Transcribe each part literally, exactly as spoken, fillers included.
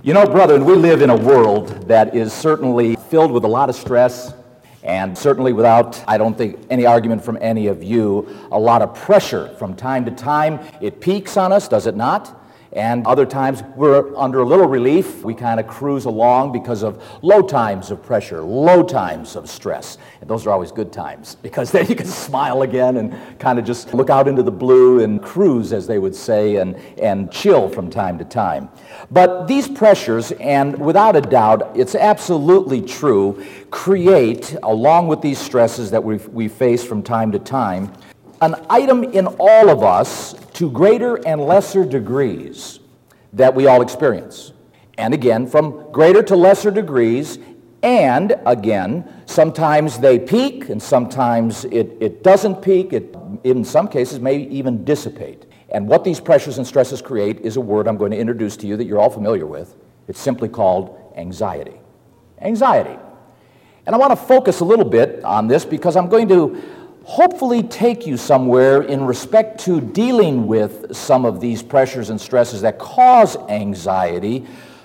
You know, brethren, we live in a world that is certainly filled with a lot of stress, and certainly without, I don't think, any argument from any of you, a lot of pressure from time to time. It peaks on us, does it not? And other times we're under a little relief. We kind of cruise along because of low times of pressure, low times of stress. And those are always good times because then you can smile again and kind of just look out into the blue and cruise, as they would say, and, and chill from time to time. But these pressures, and without a doubt, it's absolutely true, create, along with these stresses that we we face from time to time, an item in all of us to greater and lesser degrees that we all experience. And again, from greater to lesser degrees, and again, sometimes they peak and sometimes it, it doesn't peak. It, in some cases, may even dissipate. And what these pressures and stresses create is a word I'm going to introduce to you that you're all familiar with. It's simply called anxiety. Anxiety. And I want to focus a little bit on this because I'm going to hopefully take you somewhere in respect to dealing with some of these pressures and stresses that cause anxiety,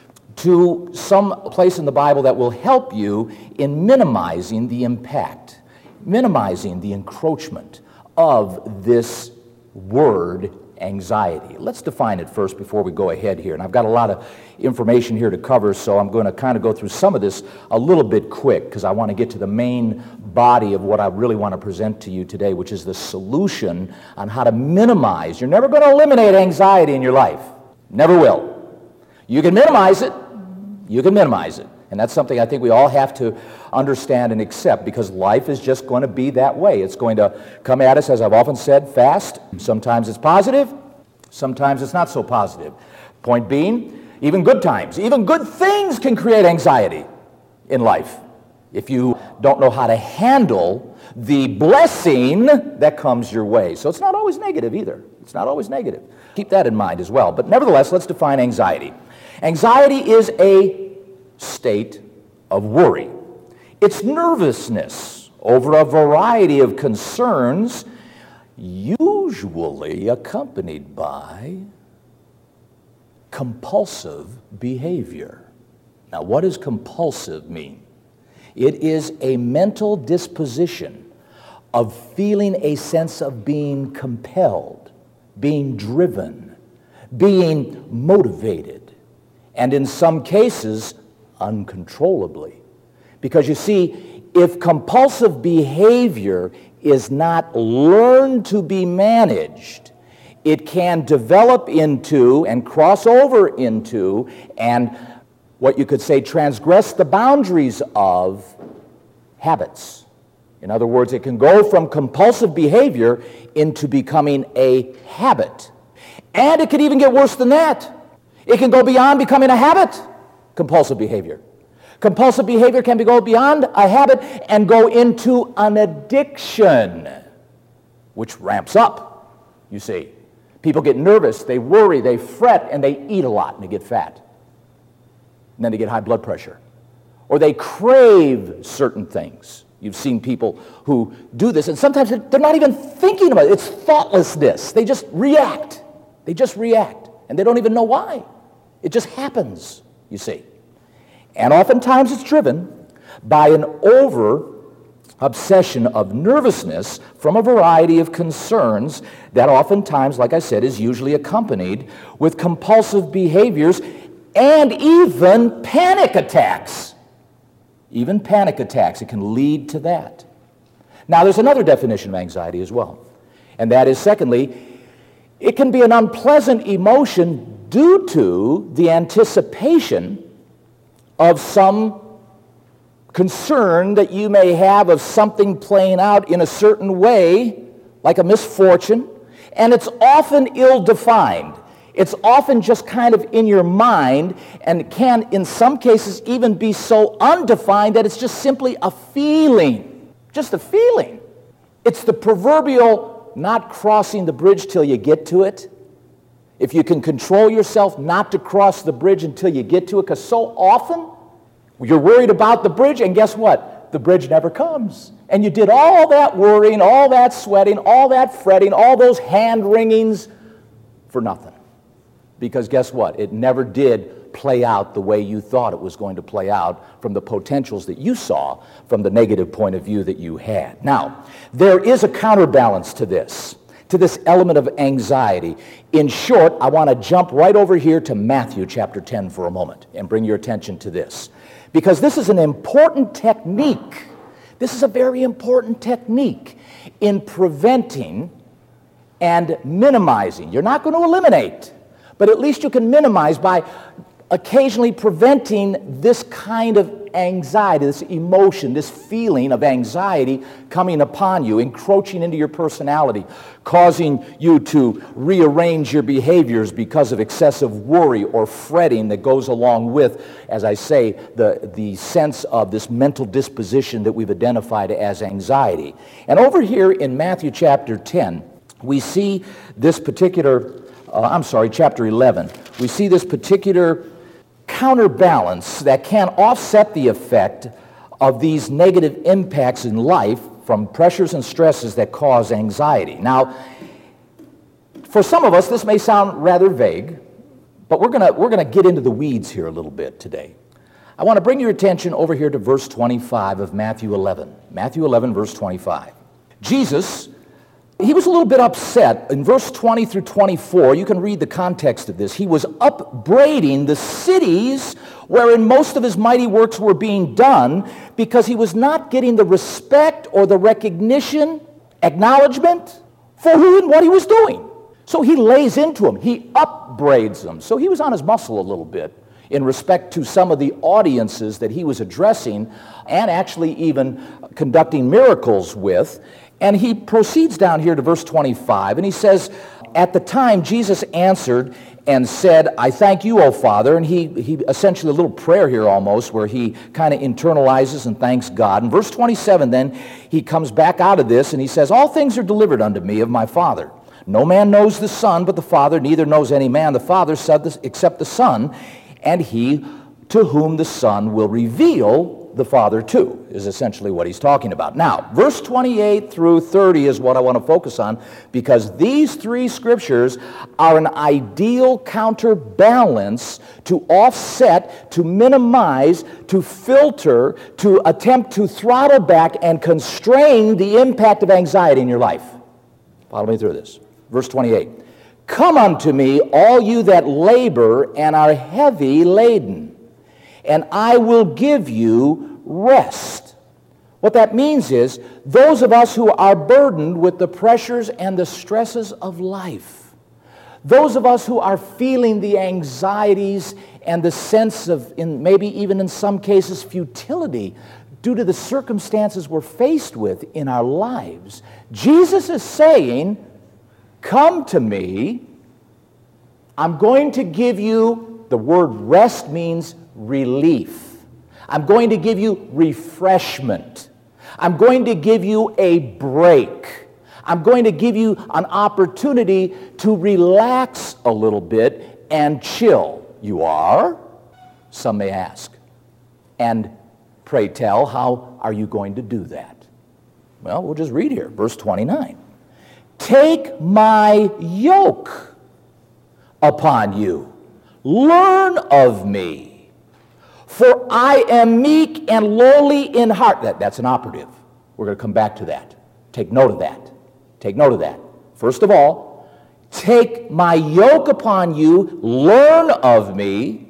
to some place in the Bible that will help you in minimizing the impact, minimizing the encroachment of this word anxiety. Let's define it first before we go ahead here. And I've got a lot of information here to cover, so I'm going to kind of go through some of this a little bit quick because I want to get to the main body of what I really want to present to you today, which is the solution on how to minimize. You're never going to eliminate anxiety in your life. Never will. You can minimize it. You can minimize it. And that's something I think we all have to understand and accept because life is just going to be that way. It's going to come at us, as I've often said, fast. Sometimes it's positive. Sometimes it's not so positive. Point being, even good times, even good things can create anxiety in life if you don't know how to handle the blessing that comes your way. So it's not always negative either. It's not always negative. Keep that in mind as well. But nevertheless, let's define anxiety. Anxiety is a state of worry. It's nervousness over a variety of concerns, usually accompanied by compulsive behavior. Now, what does compulsive mean? It is a mental disposition of feeling a sense of being compelled, being driven, being motivated, and in some cases, uncontrollably. Because you see, if compulsive behavior is not learned to be managed, it can develop into and cross over into and what you could say transgress the boundaries of habits. In other words, it can go from compulsive behavior into becoming a habit. And it could even get worse than that. It can go beyond becoming a habit. Compulsive behavior. Compulsive behavior can be go beyond a habit and go into an addiction, which ramps up, you see. People get nervous, they worry, they fret, and they eat a lot, and they get fat. And then they get high blood pressure. Or they crave certain things. You've seen people who do this, and sometimes they're not even thinking about it. It's thoughtlessness. They just react. They just react, and they don't even know why. It just happens, you see. And oftentimes it's driven by an over obsession of nervousness from a variety of concerns that oftentimes, like I said, is usually accompanied with compulsive behaviors and even panic attacks. Even panic attacks, it can lead to that. Now, there's another definition of anxiety as well, and that is, secondly, it can be an unpleasant emotion due to the anticipation of some concern that you may have of something playing out in a certain way, like a misfortune, and it's often ill-defined. It's often just kind of in your mind, and can, in some cases, even be so undefined that it's just simply a feeling. Just a feeling. It's the proverbial not crossing the bridge till you get to it. If you can control yourself not to cross the bridge until you get to it, because so often you're worried about the bridge, and guess what? The bridge never comes. And you did all that worrying, all that sweating, all that fretting, all those hand-wringings for nothing. Because guess what? It never did play out the way you thought it was going to play out from the potentials that you saw from the negative point of view that you had. Now, there is a counterbalance to this, to this element of anxiety. In short, I want to jump right over here to Matthew chapter ten for a moment and bring your attention to this, because this is an important technique. This is a very important technique in preventing and minimizing. You're not going to eliminate, but at least you can minimize by occasionally preventing this kind of anxiety, this emotion, this feeling of anxiety coming upon you, encroaching into your personality, causing you to rearrange your behaviors because of excessive worry or fretting that goes along with, as I say, the, the sense of this mental disposition that we've identified as anxiety. And over here in Matthew chapter ten, we see this particular, uh, I'm sorry, chapter eleven, we see this particular counterbalance that can offset the effect of these negative impacts in life from pressures and stresses that cause anxiety. Now, for some of us, this may sound rather vague, but we're going to we're going to get into the weeds here a little bit today. I want to bring your attention over here to verse twenty-five of Matthew eleven. Matthew eleven, verse twenty-five. Jesus, he was a little bit upset. In verse twenty through twenty-four, you can read the context of this. He was upbraiding the cities wherein most of his mighty works were being done because he was not getting the respect or the recognition, acknowledgement for who and what he was doing. So he lays into them. He upbraids them. So he was on his muscle a little bit in respect to some of the audiences that he was addressing and actually even conducting miracles with. And he proceeds down here to verse twenty-five, and he says, at the time Jesus answered and said, I thank you, O Father. And he, he essentially, a little prayer here almost, where he kind of internalizes and thanks God. In verse twenty-seven then, he comes back out of this, and he says, all things are delivered unto me of my Father. No man knows the Son but the Father, neither knows any man the Father except the Son, and he to whom the Son will reveal the Father too, is essentially what he's talking about. Now, verse twenty-eight through thirty is what I want to focus on, because these three scriptures are an ideal counterbalance to offset, to minimize, to filter, to attempt to throttle back and constrain the impact of anxiety in your life. Follow me through this. Verse twenty-eight. Come unto me, all you that labor and are heavy laden, and I will give you rest. What that means is, those of us who are burdened with the pressures and the stresses of life, those of us who are feeling the anxieties and the sense of, in maybe even in some cases, futility due to the circumstances we're faced with in our lives, Jesus is saying, come to me, I'm going to give you, the word rest means relief. I'm going to give you refreshment. I'm going to give you a break. I'm going to give you an opportunity to relax a little bit and chill. You are? Some may ask. And pray tell, how are you going to do that? Well, we'll just read here, verse twenty-nine. Take my yoke upon you. Learn of me, for I am meek and lowly in heart. That, that's an operative. We're going to come back to that. Take note of that. Take note of that. First of all, take my yoke upon you. Learn of me.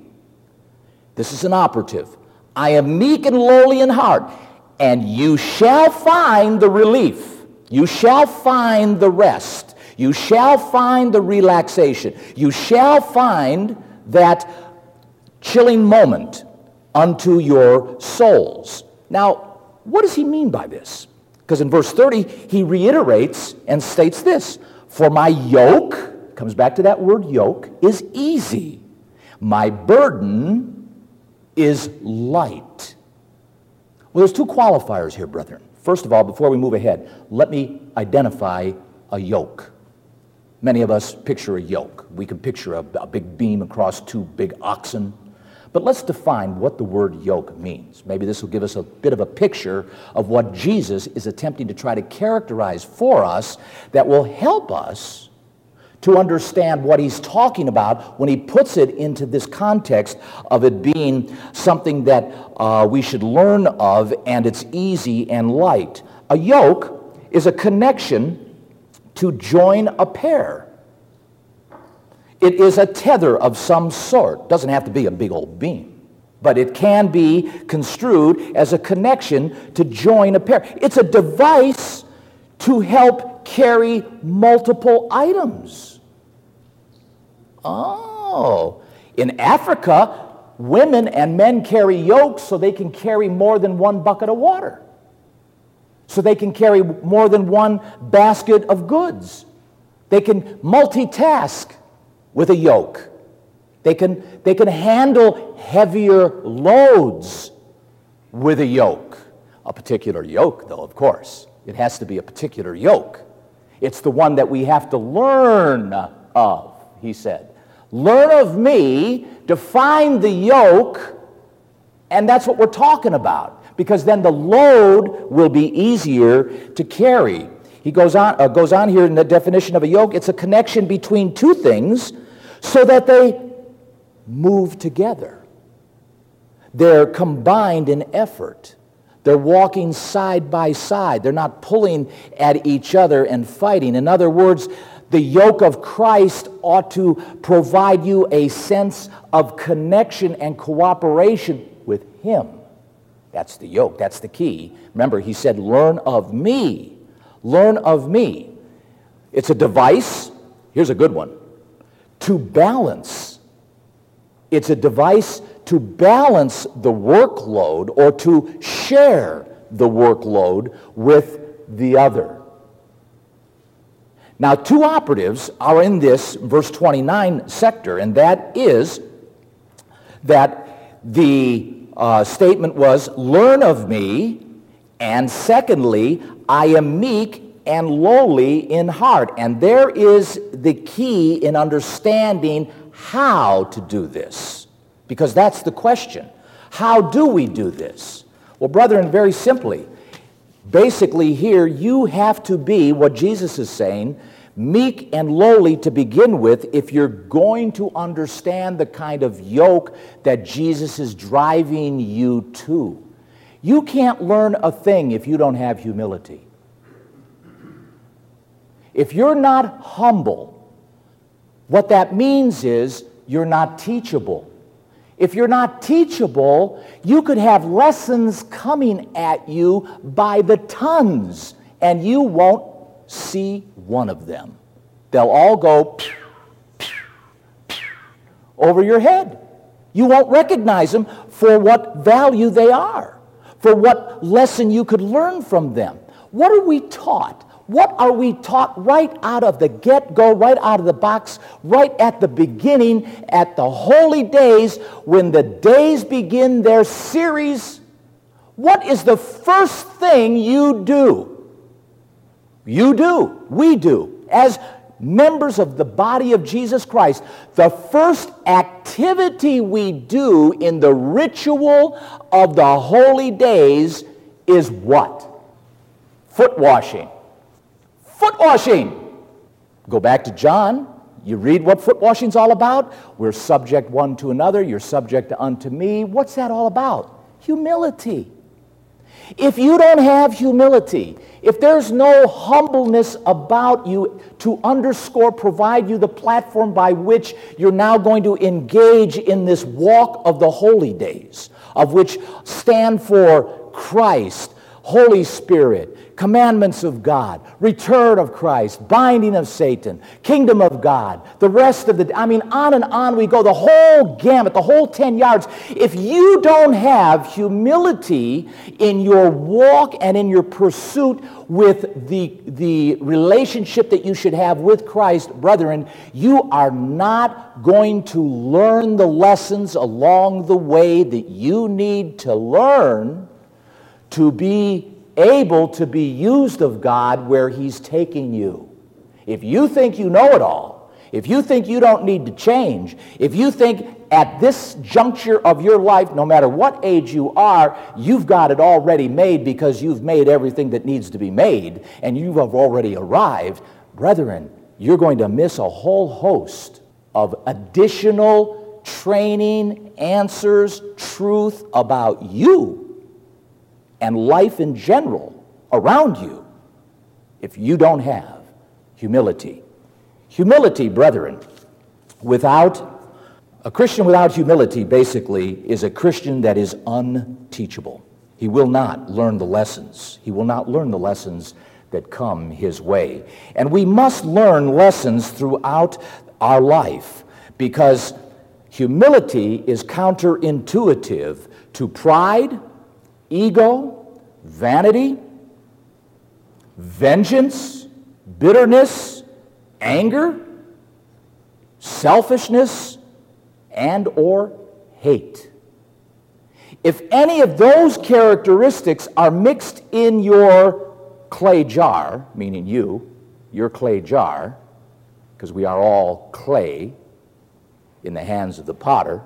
This is an operative. I am meek and lowly in heart, and you shall find the relief. You shall find the rest. You shall find the relaxation. You shall find that chilling moment unto your souls. Now, what does he mean by this? Because in verse thirty, he reiterates and states this. For my yoke, comes back to that word yoke, is easy. My burden is light. Well, there's two qualifiers here, brethren. First of all, before we move ahead, let me identify a yoke. Many of us picture a yoke. We can picture a, a big beam across two big oxen. But let's define what the word yoke means. Maybe this will give us a bit of a picture of what Jesus is attempting to try to characterize for us that will help us to understand what he's talking about when he puts it into this context of it being something that uh, we should learn of, and it's easy and light. A yoke is a connection to join a pair. It is a tether of some sort. Doesn't have to be a big old beam, but it can be construed as a connection to join a pair. It's a device to help carry multiple items. Oh, in Africa, women and men carry yokes so they can carry more than one bucket of water, so they can carry more than one basket of goods. They can multitask with a yoke. They can, they can handle heavier loads with a yoke. A particular yoke, though, of course. It has to be a particular yoke. It's the one that we have to learn of, he said. Learn of me, define the yoke, and that's what we're talking about, because then the load will be easier to carry. He goes on, uh, goes on here in the definition of a yoke. It's a connection between two things so that they move together. They're combined in effort. They're walking side by side. They're not pulling at each other and fighting. In other words, the yoke of Christ ought to provide you a sense of connection and cooperation with him. That's the yoke. That's the key. Remember, he said, learn of me. Learn of me. It's a device. Here's a good one. To balance. It's a device to balance the workload or to share the workload with the other. Now, two operatives are in this verse twenty-nine sector, and that is that the uh, statement was, learn of me, and secondly, I am meek and lowly in heart. And there is the key in understanding how to do this, because that's the question. How do we do this? Well, brethren, very simply, basically here you have to be, what Jesus is saying, meek and lowly to begin with if you're going to understand the kind of yoke that Jesus is driving you to. You can't learn a thing if you don't have humility. If you're not humble, what that means is you're not teachable. If you're not teachable, you could have lessons coming at you by the tons, and you won't see one of them. They'll all go pew, pew, pew, over your head. You won't recognize them for what value they are, for what lesson you could learn from them. What are we taught? What are we taught right out of the get-go, right out of the box, right at the beginning, at the holy days, when the days begin their series? What is the first thing you do? You do, we do, as members of the body of Jesus Christ. The first activity we do in the ritual of the holy days is what? Foot washing. Foot washing. Go back to John. You read what foot washing's all about. We're subject one to another. You're subject unto me. What's that all about? Humility. If you don't have humility, if there's no humbleness about you to underscore, provide you the platform by which you're now going to engage in this walk of the holy days, of which stand for Christ, Holy Spirit, commandments of God, return of Christ, binding of Satan, kingdom of God, the rest of the, I mean, on and on we go, the whole gamut, the whole ten yards. If you don't have humility in your walk and in your pursuit with the, the relationship that you should have with Christ, brethren, you are not going to learn the lessons along the way that you need to learn to be able to be used of God where He's taking you. If you think you know it all, if you think you don't need to change, if you think at this juncture of your life, no matter what age you are, you've got it already made because you've made everything that needs to be made and you have already arrived, brethren, you're going to miss a whole host of additional training, answers, truth about you and life in general around you if you don't have humility. Humility, brethren, without a Christian without humility basically is a Christian that is unteachable. He will not learn the lessons. He will not learn the lessons that come his way. And we must learn lessons throughout our life because humility is counterintuitive to pride, ego, vanity, vengeance, bitterness, anger, selfishness, and or hate. If any of those characteristics are mixed in your clay jar, meaning you, your clay jar, because we are all clay in the hands of the potter,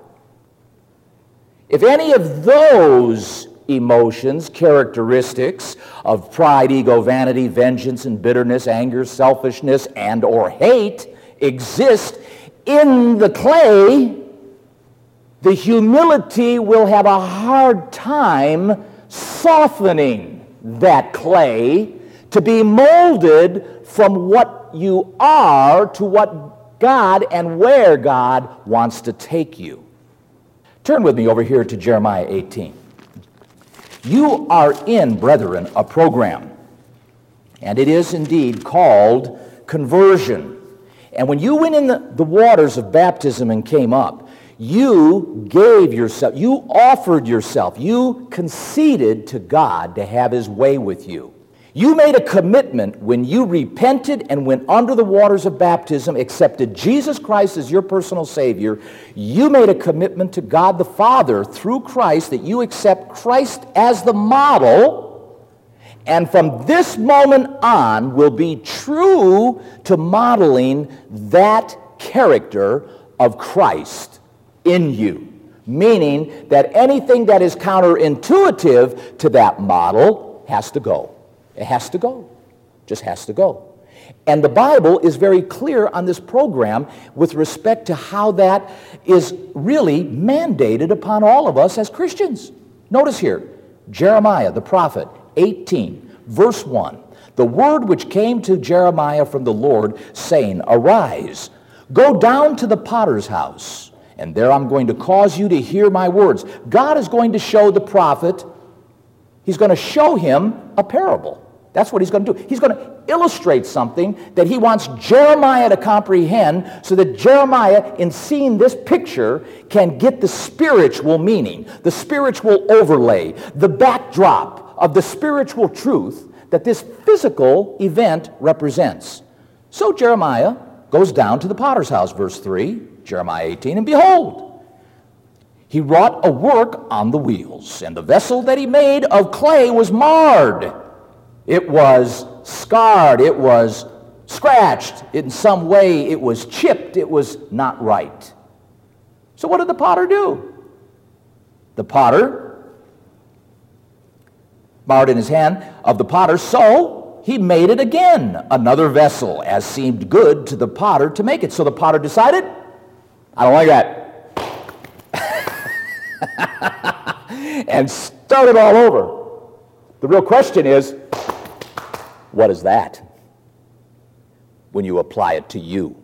if any of those emotions, characteristics of pride, ego, vanity, vengeance, and bitterness, anger, selfishness, and or hate exist in the clay, the humility will have a hard time softening that clay to be molded from what you are to what God and where God wants to take you. Turn with me over here to Jeremiah eighteen. You are in, brethren, a program, and it is indeed called conversion. And when you went in the, the waters of baptism and came up, you gave yourself, you offered yourself, you conceded to God to have his way with you. You made a commitment when you repented and went under the waters of baptism, accepted Jesus Christ as your personal Savior. You made a commitment to God the Father through Christ that you accept Christ as the model, and from this moment on will be true to modeling that character of Christ in you. Meaning that anything that is counterintuitive to that model has to go. It has to go. Just has to go. And the Bible is very clear on this program with respect to how that is really mandated upon all of us as Christians. Notice here, Jeremiah the prophet, eighteen, verse one. The word which came to Jeremiah from the Lord, saying, Arise, go down to the potter's house, and there I'm going to cause you to hear my words. God is going to show the prophet, he's going to show him a parable. That's what he's going to do. He's going to illustrate something that he wants Jeremiah to comprehend so that Jeremiah, in seeing this picture, can get the spiritual meaning, the spiritual overlay, the backdrop of the spiritual truth that this physical event represents. So Jeremiah goes down to the potter's house, verse three, Jeremiah eighteen, and behold, he wrought a work on the wheels, and the vessel that he made of clay was marred. It was scarred. It was scratched. In some way, it was chipped. It was not right. So what did the potter do? The potter, marred in his hand of the potter, so he made it again, another vessel, as seemed good to the potter to make it. So the potter decided, I don't like that. And started all over. The real question is, what is that when you apply it to you?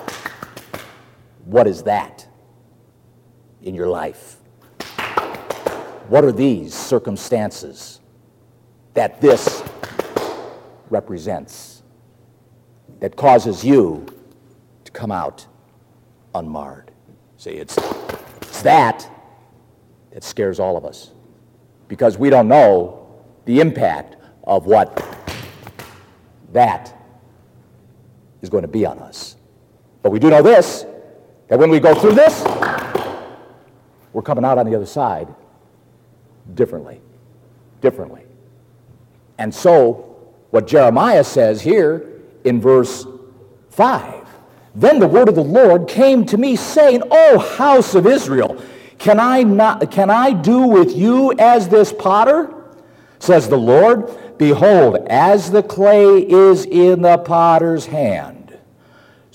What is that in your life? What are these circumstances that this represents that causes you to come out unmarred? See, it's, it's that that scares all of us because we don't know the impact of what that is going to be on us. But we do know this, that when we go through this, we're coming out on the other side differently, differently. And so, what Jeremiah says here in verse five, then the word of the Lord came to me, saying, O house of Israel, can I not, can I do with you as this potter? Says the Lord, behold, as the clay is in the potter's hand,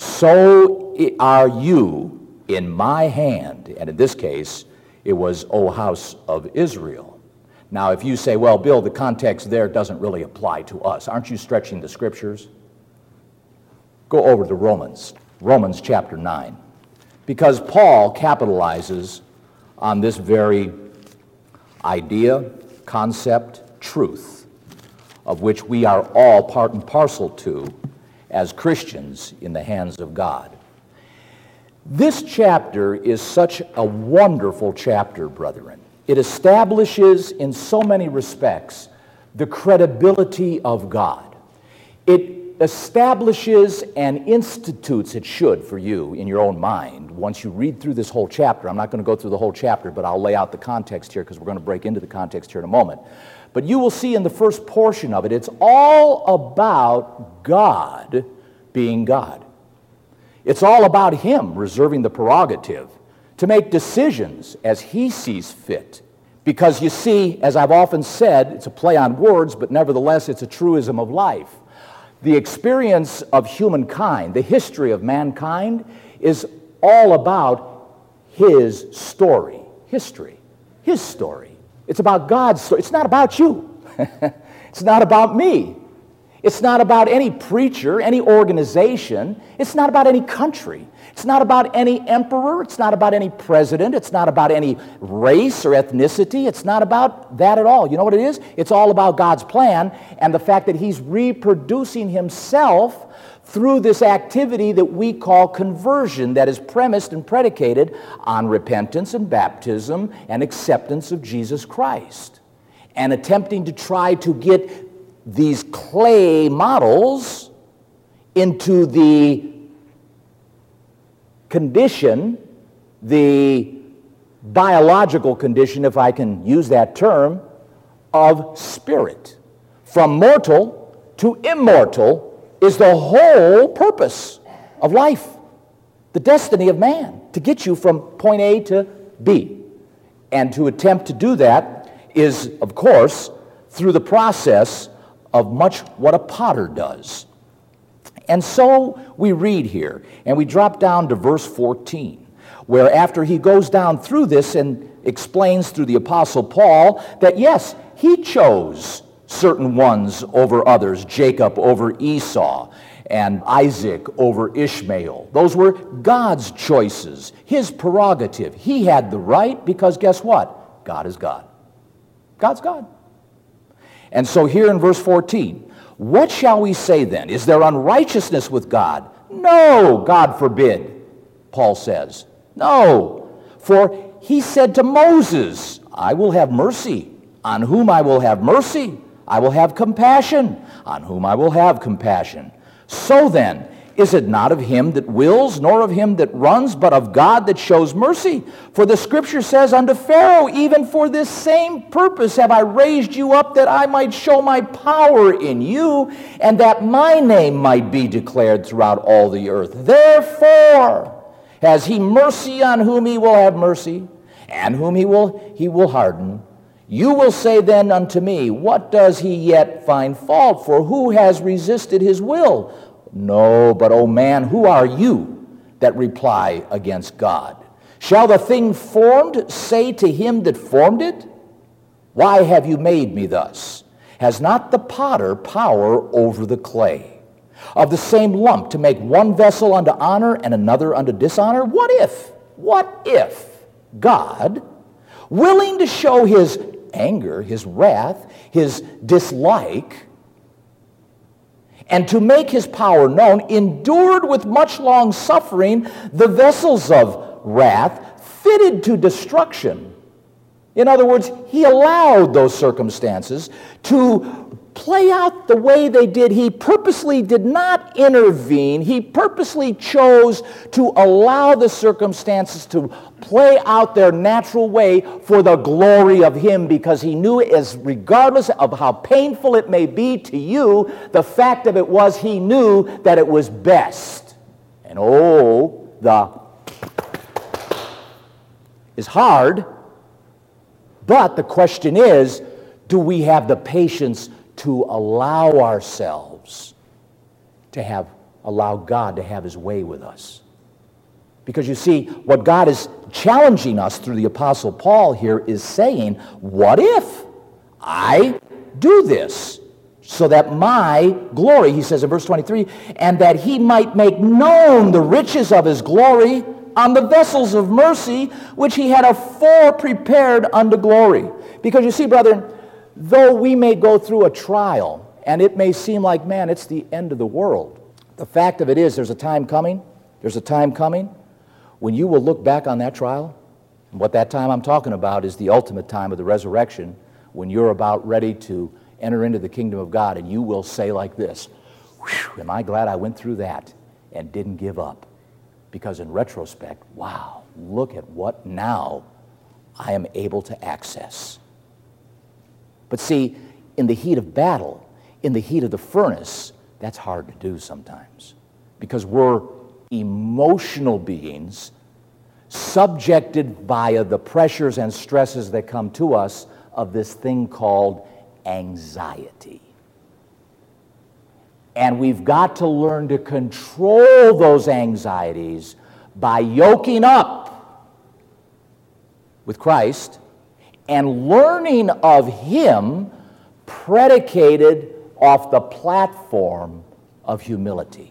so are you in my hand. And in this case, it was, O house of Israel. Now, if you say, well, Bill, the context there doesn't really apply to us, aren't you stretching the scriptures? Go over to Romans, Romans chapter nine, because Paul capitalizes on this very idea, concept, truth, of which we are all part and parcel to as Christians in the hands of God. This chapter is such a wonderful chapter, brethren. It establishes in so many respects the credibility of God. It establishes and institutes, it should for you in your own mind, once you read through this whole chapter. I'm not going to go through the whole chapter, but I'll lay out the context here because we're going to break into the context here in a moment. But you will see in the first portion of it, it's all about God being God. It's all about Him reserving the prerogative to make decisions as He sees fit. Because you see, as I've often said, it's a play on words, but nevertheless it's a truism of life. The experience of humankind, the history of mankind, is all about His story, history, His story. It's about God's story. It's not about you. It's not about me. It's not about any preacher, any organization. It's not about any country. It's not about any emperor. It's not about any president. It's not about any race or ethnicity. It's not about that at all. You know what it is? It's all about God's plan and the fact that He's reproducing Himself through this activity that we call conversion, that is premised and predicated on repentance and baptism and acceptance of Jesus Christ, and attempting to try to get these clay models into the condition, the biological condition, if I can use that term, of spirit. From mortal to immortal is the whole purpose of life, the destiny of man, to get you from point A to B. And to attempt to do that is, of course, through the process of much what a potter does. And so we read here, and we drop down to verse fourteen, where after he goes down through this and explains through the Apostle Paul that yes, he chose certain ones over others, Jacob over Esau, and Isaac over Ishmael. Those were God's choices, His prerogative. He had the right because guess what? God is God. God's God. And so here in verse fourteen, what shall we say then? Is there unrighteousness with God? No, God forbid, Paul says. No, for He said to Moses, I will have mercy on whom I will have mercy. I will have compassion on whom I will have compassion. So then, is it not of him that wills, nor of him that runs, but of God that shows mercy? For the Scripture says unto Pharaoh, even for this same purpose have I raised you up, that I might show my power in you, and that my name might be declared throughout all the earth. Therefore has he mercy on whom he will have mercy, and whom he will, he will harden. You will say then unto me, what does he yet find fault? For who has resisted his will? No, but, O man, who are you that reply against God? Shall the thing formed say to him that formed it, why have you made me thus? Has not the potter power over the clay, of the same lump to make one vessel unto honor and another unto dishonor? What if, what if God, willing to show His anger, His wrath, His dislike, and to make His power known, endured with much long suffering the vessels of wrath fitted to destruction? In other words, He allowed those circumstances to play out the way they did. He purposely did not intervene. He purposely chose to allow the circumstances to play out their natural way for the glory of Him, because He knew, as regardless of how painful it may be to you, the fact of it was He knew that it was best. And oh, the is hard, but the question is, do we have the patience to allow ourselves to have allow God to have his way with us. Because you see, what God is challenging us through the Apostle Paul here is saying, what if I do this? So that my glory, he says in verse twenty-three, and that he might make known the riches of his glory on the vessels of mercy, which he had afore prepared unto glory. Because you see, brethren, though we may go through a trial, and it may seem like, man, it's the end of the world, the fact of it is there's a time coming, there's a time coming when you will look back on that trial, and what that time I'm talking about is the ultimate time of the resurrection, when you're about ready to enter into the kingdom of God, and you will say like this, whew, am I glad I went through that and didn't give up? Because in retrospect, wow, look at what now I am able to access. But see, in the heat of battle, in the heat of the furnace, that's hard to do sometimes, because we're emotional beings subjected by the pressures and stresses that come to us of this thing called anxiety. And we've got to learn to control those anxieties by yoking up with Christ and learning of him predicated off the platform of humility.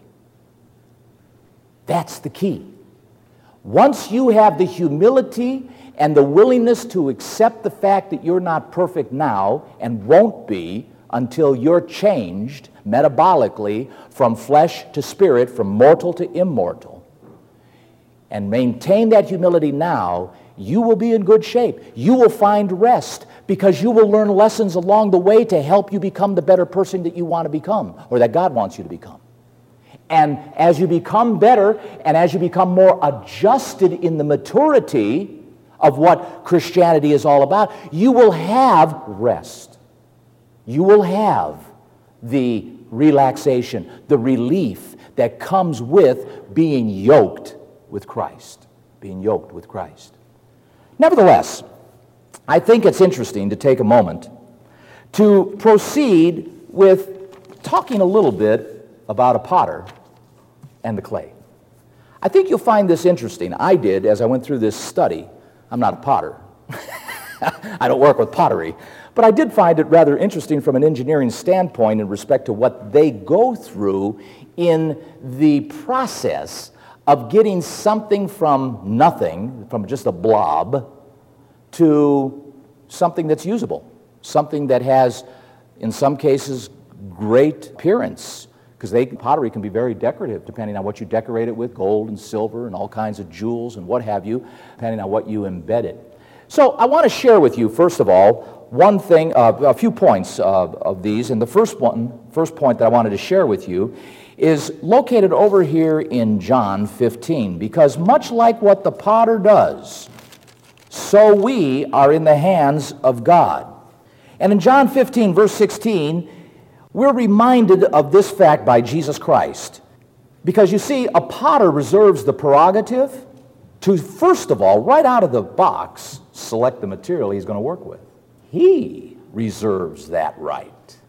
That's the key. Once you have the humility and the willingness to accept the fact that you're not perfect now and won't be until you're changed metabolically from flesh to spirit, from mortal to immortal, and maintain that humility now, you will be in good shape. You will find rest because you will learn lessons along the way to help you become the better person that you want to become, or that God wants you to become. And as you become better and as you become more adjusted in the maturity of what Christianity is all about, you will have rest. You will have the relaxation, the relief that comes with being yoked with Christ. Being yoked with Christ. Nevertheless, I think it's interesting to take a moment to proceed with talking a little bit about a potter and the clay. I think you'll find this interesting. I did as I went through this study. I'm not a potter. I don't work with pottery. But I did find it rather interesting from an engineering standpoint in respect to what they go through in the process of getting something from nothing, from just a blob, to something that's usable, something that has, in some cases, great appearance, because they pottery can be very decorative, depending on what you decorate it with, gold and silver and all kinds of jewels and what have you, depending on what you embed it. So I want to share with you, first of all, one thing, uh, a few points uh, of these, and the first one, first point that I wanted to share with you is located over here in John fifteen, because much like what the potter does, so we are in the hands of God. And in John fifteen, verse sixteen, we're reminded of this fact by Jesus Christ. Because you see, a potter reserves the prerogative to, first of all, right out of the box, select the material he's going to work with. He reserves that right.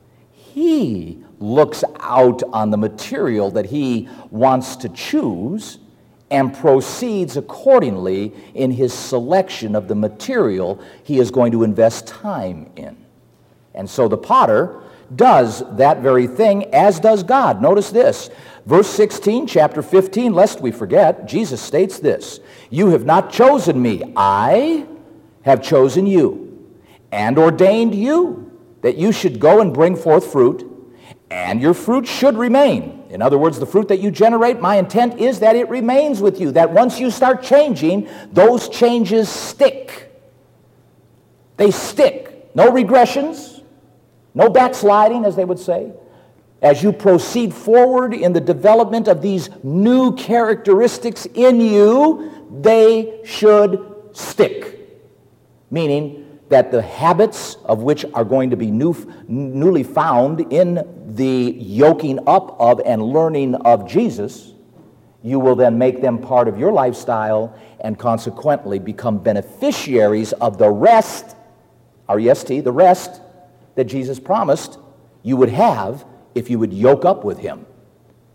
He looks out on the material that he wants to choose and proceeds accordingly in his selection of the material he is going to invest time in. And so the potter does that very thing, as does God. Notice this. Verse sixteen, chapter fifteen, lest we forget, Jesus states this, "You have not chosen me, I have chosen you, and ordained you, that you should go and bring forth fruit, and your fruit should remain." In other words, the fruit that you generate, my intent is that it remains with you, that once you start changing, those changes stick. They stick. No regressions, no backsliding, as they would say. As you proceed forward in the development of these new characteristics in you, they should stick. Meaning that the habits of which are going to be new, newly found in the yoking up of and learning of Jesus, you will then make them part of your lifestyle and consequently become beneficiaries of the rest, R E S T, the rest that Jesus promised you would have if you would yoke up with him.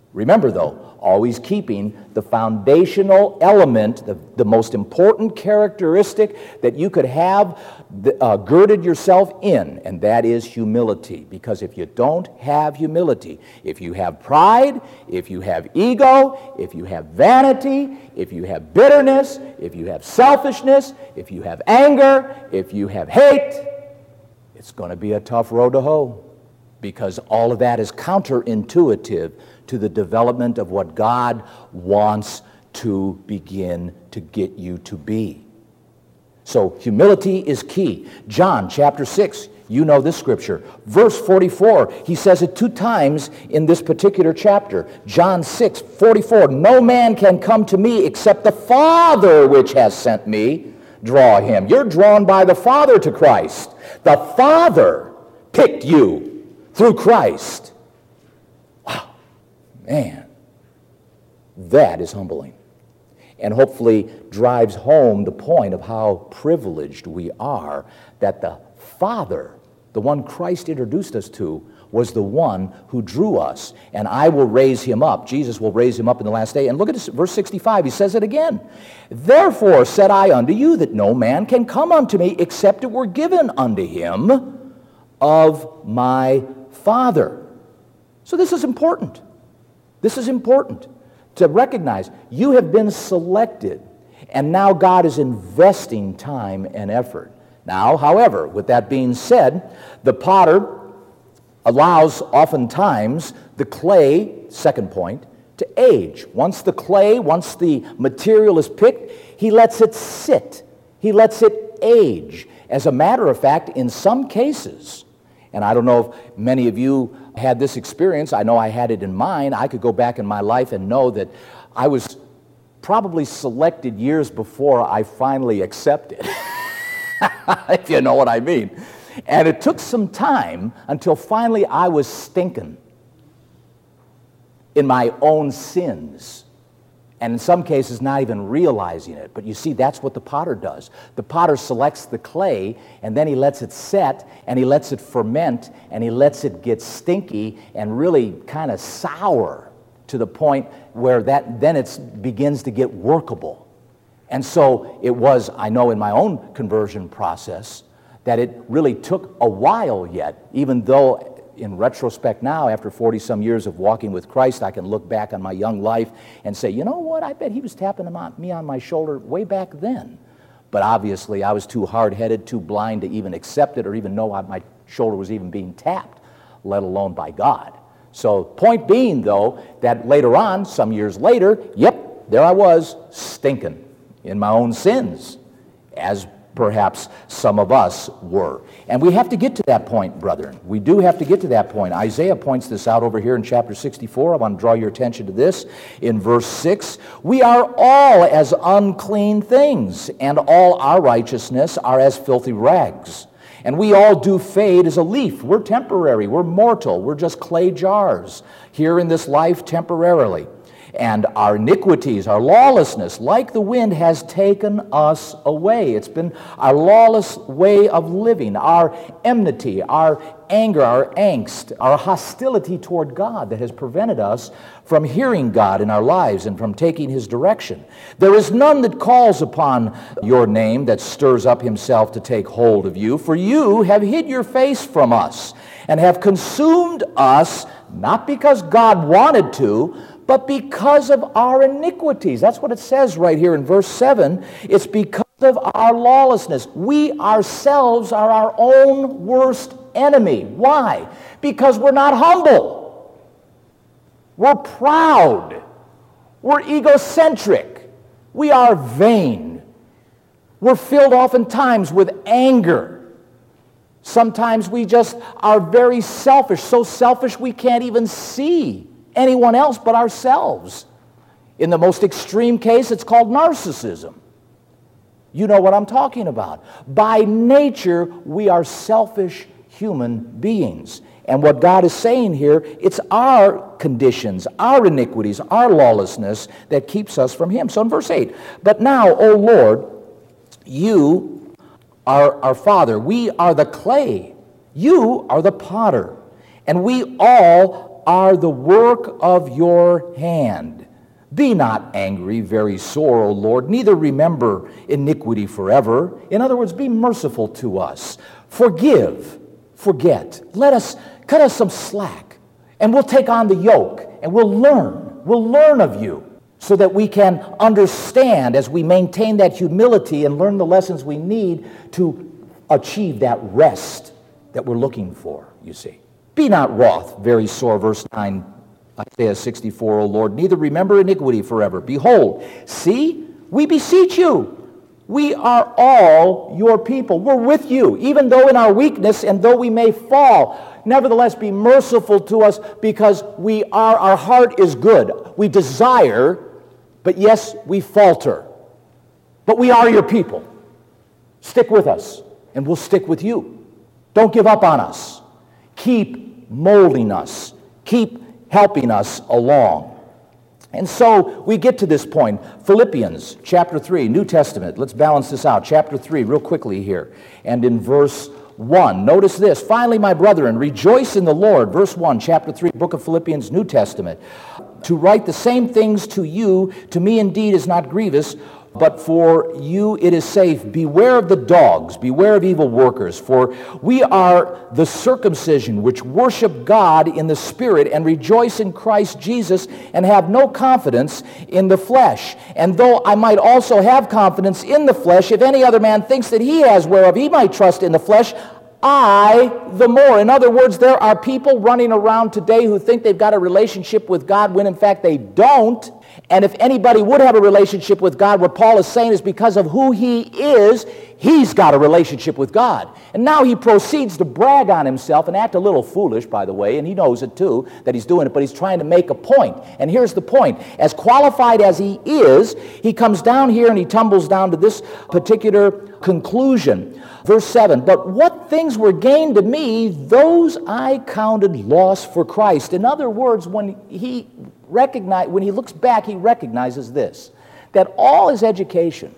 Remember, though, always keeping the foundational element, the, the most important characteristic that you could have uh, girded yourself in, and that is humility. Because if you don't have humility, if you have pride, if you have ego, if you have vanity, if you have bitterness, if you have selfishness, if you have anger, if you have hate, it's going to be a tough road to hoe, because all of that is counterintuitive to the development of what God wants to begin to get you to be. So humility is key. John chapter six, you know this scripture. Verse forty-four, he says it two times in this particular chapter. John six, forty-four, no man can come to me except the Father which has sent me draw him. You're drawn by the Father to Christ. The Father picked you through Christ. Wow, man, that is humbling. And hopefully drives home the point of how privileged we are that the Father, the one Christ introduced us to, was the one who drew us. And I will raise him up. Jesus will raise him up in the last day. And look at this, verse sixty-five. He says it again. Therefore said I unto you that no man can come unto me except it were given unto him of my Father. So this is important. This is important to recognize. You have been selected, and now God is investing time and effort. Now, however, with that being said, the potter allows oftentimes the clay, second point, to age. Once the clay, once the material is picked, he lets it sit. He lets it age. As a matter of fact, in some cases, and I don't know if many of you had this experience, I know I had it in mine, I could go back in my life and know that I was probably selected years before I finally accepted, if you know what I mean. And it took some time until finally I was stinking in my own sins. And in some cases, not even realizing it. But you see, that's what the potter does. The potter selects the clay, and then he lets it set, and he lets it ferment, and he lets it get stinky and really kind of sour to the point where that then it begins to get workable. And so it was, I know in my own conversion process, that it really took a while yet, even though in retrospect now, after forty-some years of walking with Christ, I can look back on my young life and say, you know what, I bet he was tapping me on my shoulder way back then. But obviously, I was too hard-headed, too blind to even accept it or even know my shoulder was even being tapped, let alone by God. So point being, though, that later on, some years later, yep, there I was, stinking in my own sins, as perhaps some of us were. And we have to get to that point, brethren. We do have to get to that point. Isaiah points this out over here in chapter sixty-four. I want to draw your attention to this in verse six. We are all as unclean things, and all our righteousness are as filthy rags. And we all do fade as a leaf. We're temporary. We're mortal. We're just clay jars here in this life temporarily. And our iniquities, our lawlessness, like the wind, has taken us away. It's been our lawless way of living, our enmity, our anger, our angst, our hostility toward God that has prevented us from hearing God in our lives and from taking his direction. There is none that calls upon your name that stirs up himself to take hold of you, for you have hid your face from us and have consumed us, not because God wanted to, but because of our iniquities. That's what it says right here in verse seven. It's because of our lawlessness. We ourselves are our own worst enemy. Why? Because we're not humble. We're proud. We're egocentric. We are vain. We're filled oftentimes with anger. Sometimes we just are very selfish, so selfish we can't even see anyone else but ourselves. In the most extreme case, it's called narcissism. You know what I'm talking about. By nature, we are selfish human beings. And what God is saying here, it's our conditions, our iniquities, our lawlessness that keeps us from him. So in verse eight, but now, O Lord, you are our Father. We are the clay. You are the potter. And we all are the work of your hand. Be not angry, very sore, O Lord, neither remember iniquity forever. In other words, be merciful to us. Forgive, forget. Let us, cut us some slack, and we'll take on the yoke, and we'll learn. We'll learn of you so that we can understand as we maintain that humility and learn the lessons we need to achieve that rest that we're looking for, you see. Be not wroth, very sore, verse nine, Isaiah sixty-four, O Lord, neither remember iniquity forever. Behold, see, we beseech you. We are all your people. We're with you, even though in our weakness and though we may fall. Nevertheless, be merciful to us because we are, our heart is good. We desire, but yes, we falter. But we are your people. Stick with us, and we'll stick with you. Don't give up on us. Keep molding us. Keep helping us along. And so we get to this point. Philippians chapter three, New Testament. Let's balance this out. Chapter three, real quickly here. And in verse one, notice this. Finally, my brethren, rejoice in the Lord. Verse one, chapter three, book of Philippians, New Testament. To write the same things to you, to me indeed is not grievous, but for you it is safe. Beware of the dogs, beware of evil workers, for we are the circumcision which worship God in the Spirit and rejoice in Christ Jesus and have no confidence in the flesh. And though I might also have confidence in the flesh, if any other man thinks that he has whereof he might trust in the flesh, I the more. In other words, there are people running around today who think they've got a relationship with God when in fact they don't. And if anybody would have a relationship with God, what Paul is saying is because of who he is, he's got a relationship with God. And now he proceeds to brag on himself and act a little foolish, by the way, and he knows it too, that he's doing it, but he's trying to make a point. And here's the point. As qualified as he is, he comes down here and he tumbles down to this particular conclusion. Verse seven, but what things were gained to me, those I counted loss for Christ. In other words, when he recognize, when he looks back, he recognizes this, that all his education,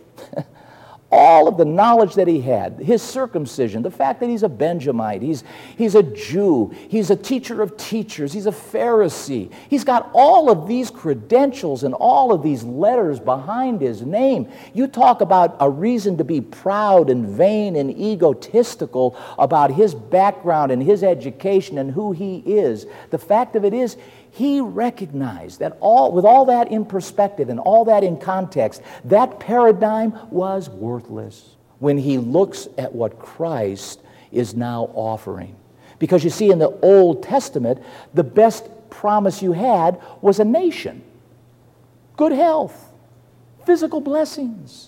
all of the knowledge that he had, his circumcision, the fact that he's a Benjamite, he's, he's a Jew, he's a teacher of teachers, he's a Pharisee. He's got all of these credentials and all of these letters behind his name. You talk about a reason to be proud and vain and egotistical about his background and his education and who he is. The fact of it is, he recognized that all, with all that in perspective and all that in context, that paradigm was worthless when he looks at what Christ is now offering. Because you see, in the Old Testament, the best promise you had was a nation, good health, physical blessings.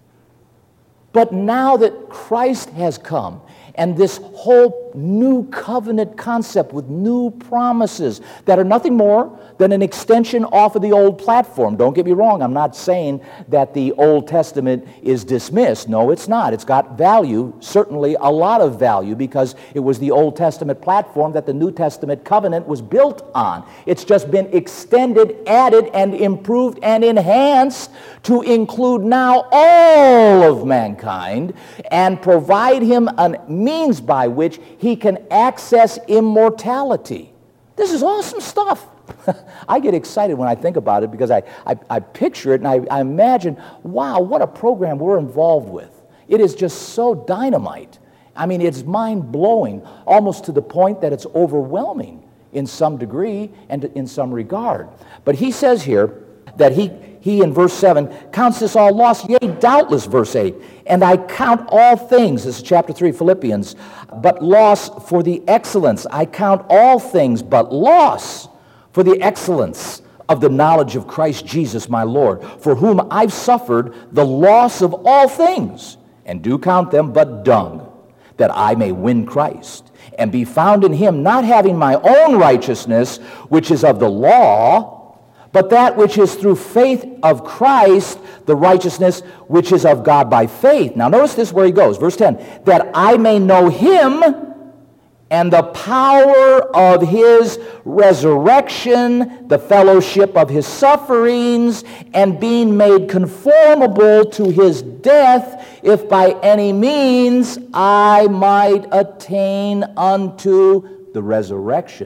But now that Christ has come, and this whole new covenant concept with new promises that are nothing more than an extension off of the old platform. Don't get me wrong, I'm not saying that the Old Testament is dismissed. No, it's not. It's got value, certainly a lot of value, because it was the Old Testament platform that the New Testament covenant was built on. It's just been extended, added, and improved and enhanced to include now all of mankind and provide him a means by which he can access immortality. This is awesome stuff. I get excited when I think about it because I, I, I picture it and I, I imagine, wow, what a program we're involved with. It is just so dynamite. I mean, it's mind-blowing, almost to the point that it's overwhelming in some degree and in some regard. But he says here that he, he in verse seven, counts this all loss, yea, doubtless, verse eight, and I count all things, this is chapter three, Philippians, but loss for the excellence. I count all things but loss for the excellence of the knowledge of Christ Jesus my Lord, for whom I've suffered the loss of all things, and do count them but dung, that I may win Christ, and be found in him, not having my own righteousness, which is of the law, but that which is through faith of Christ, the righteousness which is of God by faith. Now notice this where he goes, verse ten, that I may know him and the power of his resurrection, the fellowship of his sufferings, and being made conformable to his death, if by any means I might attain unto the resurrection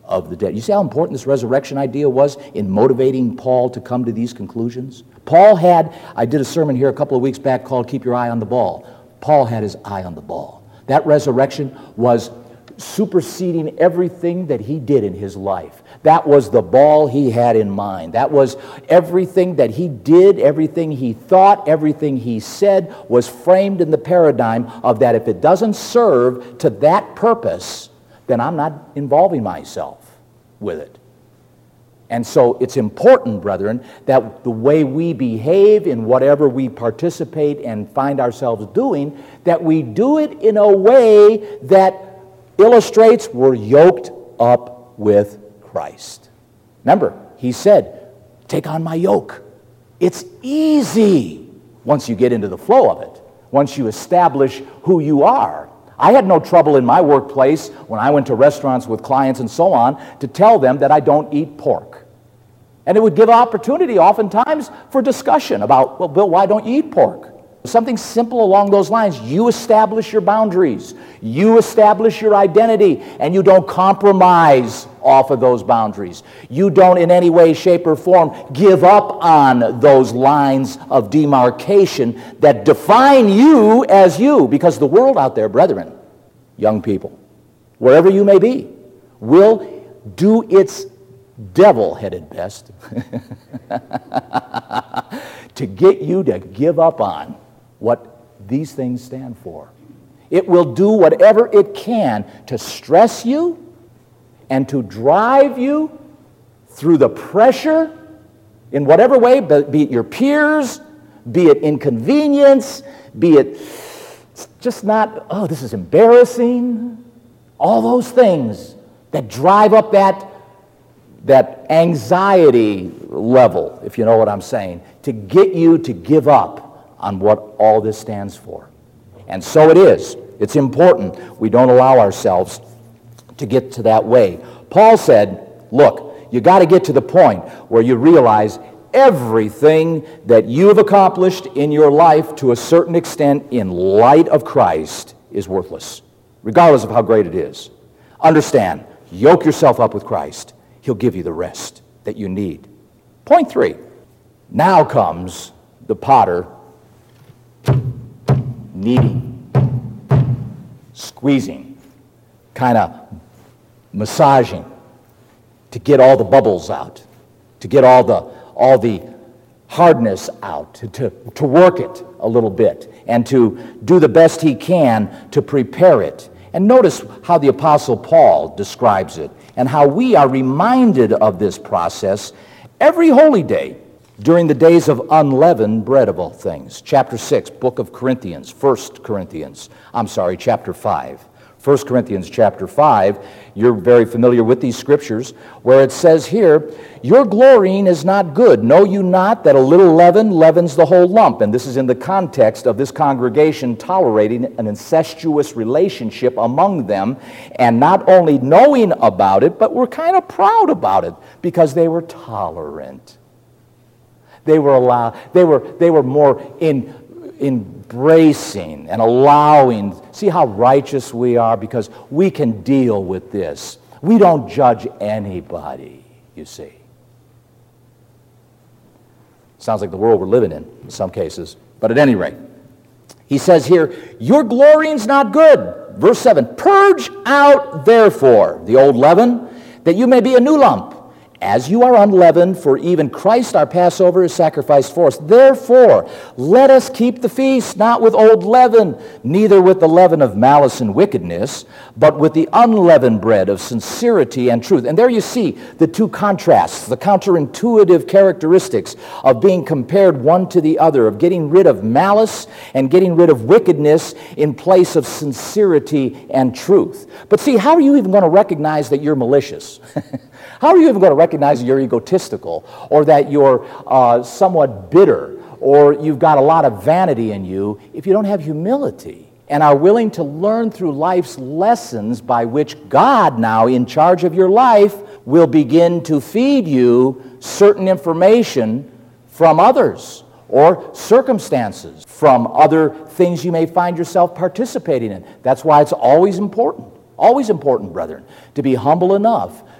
of the dead. You see how important this resurrection idea was in motivating Paul to come to these conclusions? Paul had, I did a sermon here a couple of weeks back called Keep Your Eye on the Ball. Paul had his eye on the ball. That resurrection was superseding everything that he did in his life. That was the ball he had in mind. That was everything that he did, everything he thought, everything he said was framed in the paradigm of that if it doesn't serve to that purpose, then I'm not involving myself with it. And so it's important, brethren, that the way we behave in whatever we participate and find ourselves doing, that we do it in a way that illustrates we're yoked up with Christ. Remember, he said, take on my yoke. It's easy once you get into the flow of it, once you establish who you are. I had no trouble in my workplace when I went to restaurants with clients and so on to tell them that I don't eat pork. And it would give opportunity oftentimes for discussion about, well, Bill, why don't you eat pork? Something simple along those lines. You establish your boundaries. You establish your identity, and you don't compromise off of those boundaries. You don't in any way, shape, or form give up on those lines of demarcation that define you as you, because the world out there, brethren, young people, wherever you may be, will do its devil-headed best to get you to give up on what these things stand for. It will do whatever it can to stress you and to drive you through the pressure in whatever way, be it your peers, be it inconvenience, be it just not, oh, this is embarrassing, all those things that drive up that that anxiety level, if you know what I'm saying, to get you to give up on what all this stands for. And so it is. It's important we don't allow ourselves to get to that way. Paul said, look, you got to get to the point where you realize everything that you've accomplished in your life to a certain extent in light of Christ is worthless, regardless of how great it is. Understand, yoke yourself up with Christ. He'll give you the rest that you need. Point three. Now comes the potter kneading, squeezing, kind of massaging to get all the bubbles out, to get all the all the hardness out, to, to, to work it a little bit, and to do the best he can to prepare it. And notice how the Apostle Paul describes it and how we are reminded of this process every holy day during the days of unleavened bread of all things. Chapter six, book of Corinthians, First Corinthians, I'm sorry, chapter five. First Corinthians chapter five, you're very familiar with these scriptures, where it says here, your glorying is not good. Know you not that a little leaven leavens the whole lump? And this is in the context of this congregation tolerating an incestuous relationship among them, and not only knowing about it, but were kind of proud about it because they were tolerant. They were allowed, they were, they were more in embracing and allowing. See how righteous we are because we can deal with this. We don't judge anybody, you see. Sounds like the world we're living in in some cases. But at any rate, he says here, your glorying's not good. Verse seven, purge out therefore the old leaven, that you may be a new lump, as you are unleavened, for even Christ our Passover is sacrificed for us. Therefore, let us keep the feast, not with old leaven, neither with the leaven of malice and wickedness, but with the unleavened bread of sincerity and truth. And there you see the two contrasts, the counterintuitive characteristics of being compared one to the other, of getting rid of malice and getting rid of wickedness in place of sincerity and truth. But see, how are you even going to recognize that you're malicious? How are you even going to recognize that you're egotistical or that you're uh, somewhat bitter or you've got a lot of vanity in you if you don't have humility and are willing to learn through life's lessons by which God, now in charge of your life, will begin to feed you certain information from others or circumstances from other things you may find yourself participating in. That's why it's always important, always important, brethren, to be humble enough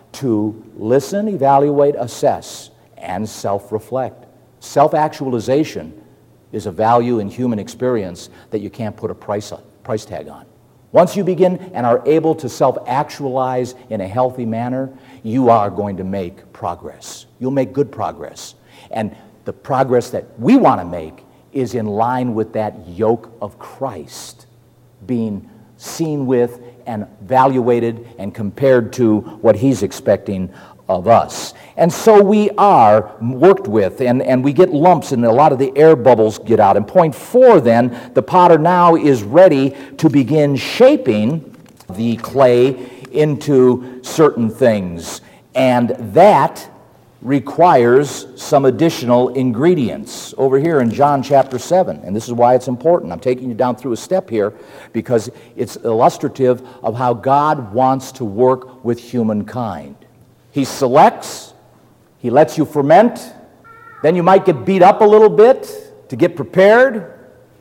to listen, evaluate, assess, and self-reflect. Self-actualization is a value in human experience that you can't put a price on, price tag on. Once you begin and are able to self-actualize in a healthy manner, you are going to make progress. You'll make good progress. And the progress that we want to make is in line with that yoke of Christ, being seen with and evaluated and compared to what He's expecting of us. And so we are worked with, and, and we get lumps, and a lot of the air bubbles get out. And point four then, the potter now is ready to begin shaping the clay into certain things. And that requires some additional ingredients. Over here in John chapter seven, and this is why it's important. I'm taking you down through a step here because it's illustrative of how God wants to work with humankind. He selects, He lets you ferment, then you might get beat up a little bit to get prepared,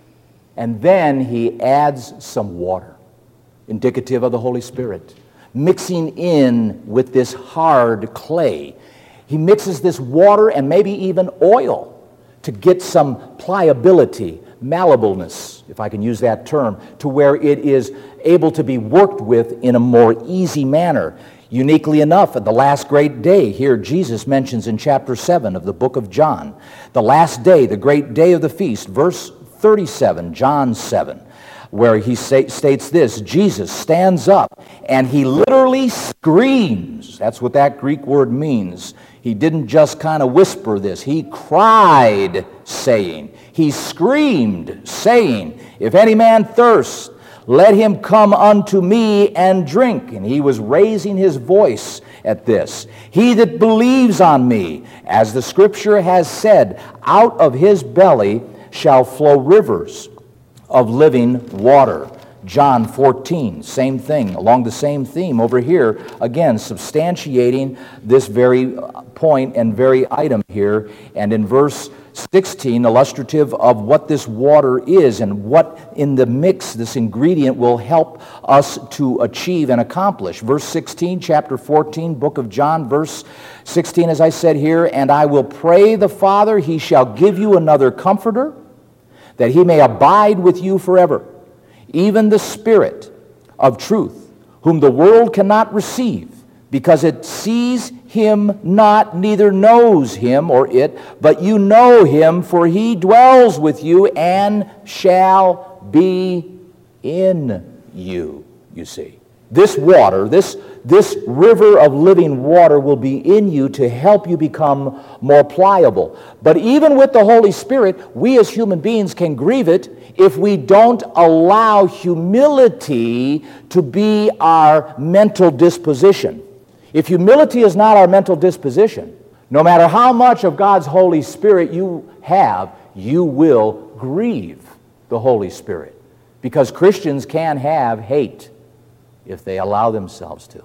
and then He adds some water, indicative of the Holy Spirit, mixing in with this hard clay. He mixes this water and maybe even oil to get some pliability, malleableness, if I can use that term, to where it is able to be worked with in a more easy manner. Uniquely enough, at the last great day, here Jesus mentions in chapter seven of the book of John, the last day, the great day of the feast, verse thirty-seven, John seven, where he say, states this: Jesus stands up and he literally screams. That's what that Greek word means. He didn't just kind of whisper this. He cried, saying, he screamed, saying, if any man thirst, let him come unto me and drink. And he was raising his voice at this. He that believes on me, as the scripture has said, out of his belly shall flow rivers of living water. John fourteen, same thing, along the same theme over here, again, substantiating this very point and very item here. And in verse sixteen, illustrative of what this water is and what in the mix this ingredient will help us to achieve and accomplish. Verse sixteen, chapter fourteen, book of John, verse sixteen, as I said here, and I will pray the Father, He shall give you another comforter, that He may abide with you forever, even the Spirit of truth, whom the world cannot receive, because it sees Him not, neither knows Him or it, but you know Him, for He dwells with you and shall be in you, you see. This water, this, this river of living water will be in you to help you become more pliable. But even with the Holy Spirit, we as human beings can grieve it if we don't allow humility to be our mental disposition. If humility is not our mental disposition, no matter how much of God's Holy Spirit you have, you will grieve the Holy Spirit. Because Christians can have hate if they allow themselves to.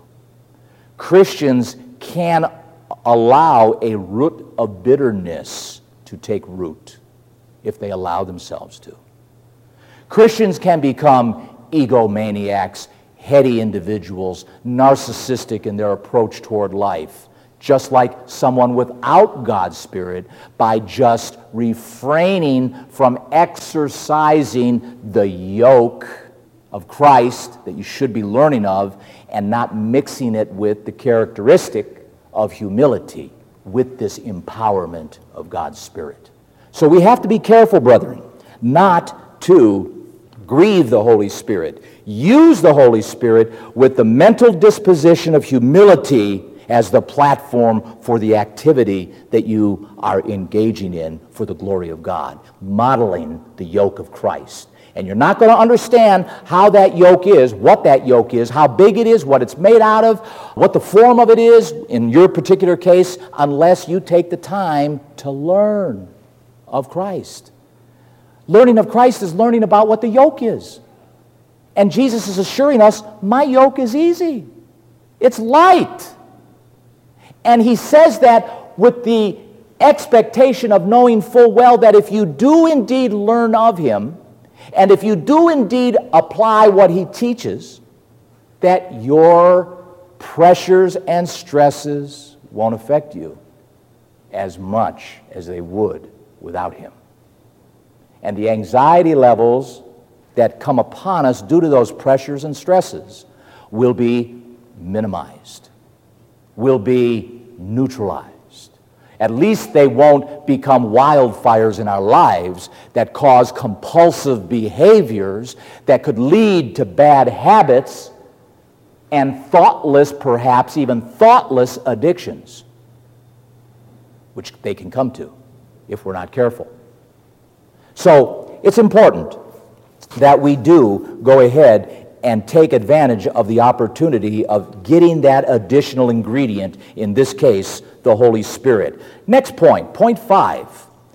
Christians can allow a root of bitterness to take root if they allow themselves to. Christians can become egomaniacs, heady individuals, narcissistic in their approach toward life, just like someone without God's Spirit, by just refraining from exercising the yoke of Christ that you should be learning of and not mixing it with the characteristic of humility with this empowerment of God's Spirit. So we have to be careful, brethren, not to grieve the Holy Spirit. Use the Holy Spirit with the mental disposition of humility as the platform for the activity that you are engaging in for the glory of God, modeling the yoke of Christ. And you're not going to understand how that yoke is, what that yoke is, how big it is, what it's made out of, what the form of it is in your particular case, unless you take the time to learn of Christ. Learning of Christ is learning about what the yoke is. And Jesus is assuring us, my yoke is easy. It's light. And He says that with the expectation of knowing full well that if you do indeed learn of Him, and if you do indeed apply what He teaches, that your pressures and stresses won't affect you as much as they would without him. And the anxiety levels that come upon us due to those pressures and stresses will be minimized, will be neutralized. At least they won't become wildfires in our lives that cause compulsive behaviors that could lead to bad habits and thoughtless, perhaps even thoughtless addictions, which they can come to if we're not careful. So it's important that we do go ahead and take advantage of the opportunity of getting that additional ingredient, in this case, the Holy Spirit. Next point, point five.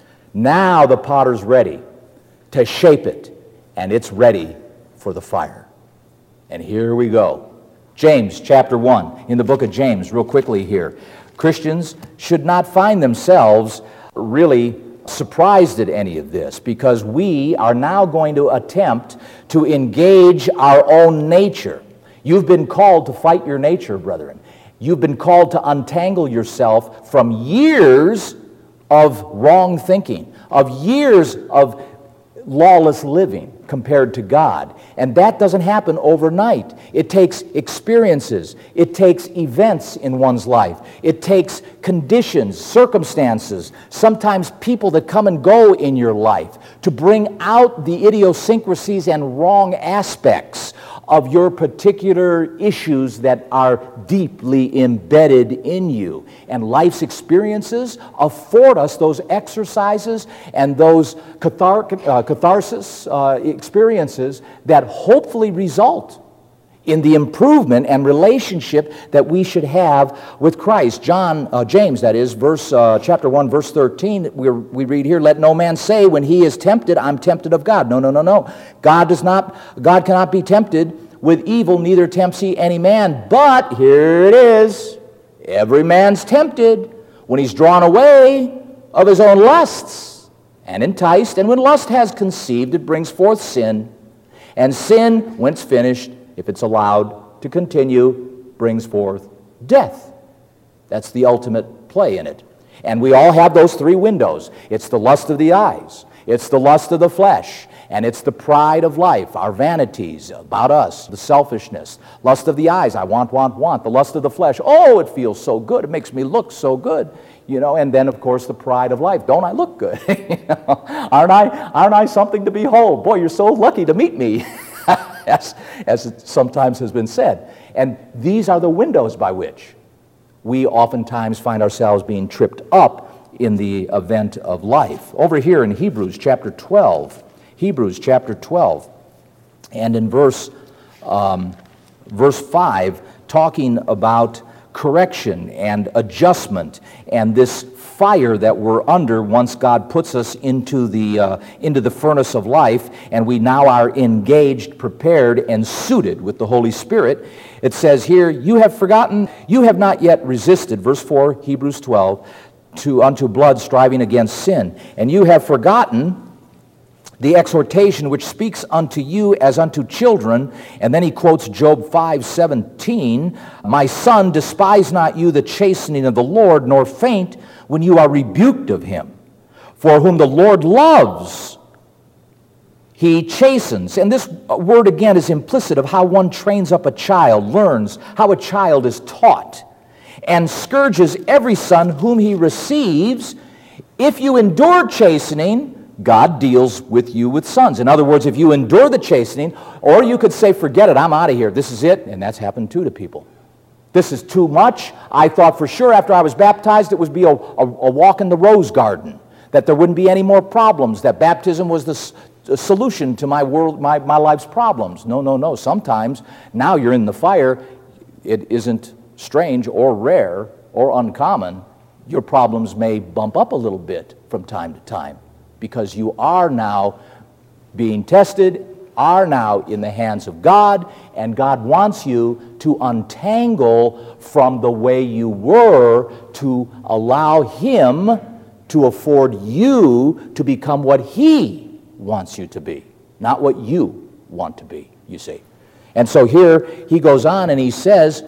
Now the potter's ready to shape it, and it's ready for the fire. And here we go. James chapter one, in the book of James, real quickly here. Christians should not find themselves really surprised at any of this, because we are now going to attempt to engage our own nature. You've been called to fight your nature, brethren. You've been called to untangle yourself from years of wrong thinking, of years of lawless living compared to God. And that doesn't happen overnight. It takes experiences. It takes events in one's life. It takes conditions, circumstances, sometimes people that come and go in your life to bring out the idiosyncrasies and wrong aspects of your particular issues that are deeply embedded in you. And life's experiences afford us those exercises and those cathar- uh, catharsis uh, experiences that hopefully result in the improvement and relationship that we should have with Christ. John, uh, James, that is, verse uh, chapter one, verse thirteen, we we read here, "Let no man say when he is tempted, I'm tempted of God." No, no, no, no. God does not. God cannot be tempted with evil, neither tempts he any man. But here it is: every man's tempted when he's drawn away of his own lusts and enticed. And when lust has conceived, it brings forth sin. And sin, when it's finished, if it's allowed to continue, brings forth death. That's the ultimate play in it. And we all have those three windows. It's the lust of the eyes, it's the lust of the flesh, and it's the pride of life, our vanities about us, the selfishness. Lust of the eyes, I want, want, want. The lust of the flesh, oh, it feels so good. It makes me look so good. You know, and then, of course, the pride of life. Don't I look good? You know, aren't I, aren't I something to behold? Boy, you're so lucky to meet me. As, as it sometimes has been said. And these are the windows by which we oftentimes find ourselves being tripped up in the event of life. Over here in Hebrews chapter twelve, Hebrews chapter twelve, and in verse, um, verse five, talking about correction and adjustment and this fire that we're under once God puts us into the uh, into the furnace of life, and we now are engaged, prepared, and suited with the Holy Spirit. It says here, "You have forgotten, you have not yet resisted," verse four, Hebrews twelve, to unto blood, striving against sin, "and you have forgotten the exhortation which speaks unto you as unto children." And then he quotes Job five seventeen, "My son, despise not you the chastening of the Lord, nor faint when you are rebuked of him. For whom the Lord loves, he chastens." And this word again is implicit of how one trains up a child, learns how a child is taught, "and scourges every son whom he receives. If you endure chastening, God deals with you with sons." In other words, if you endure the chastening, or you could say, "Forget it, I'm out of here, this is it," and that's happened too to people. This is too much. I thought for sure after I was baptized it would be a, a, a walk in the rose garden, that there wouldn't be any more problems, that baptism was the, s- the solution to my world, my, my life's problems. No, no, no. Sometimes, now you're in the fire, it isn't strange or rare or uncommon. Your problems may bump up a little bit from time to time, because you are now being tested, are now in the hands of God, and God wants you to untangle from the way you were to allow Him to afford you to become what He wants you to be, not what you want to be, you see. And so here he goes on and he says,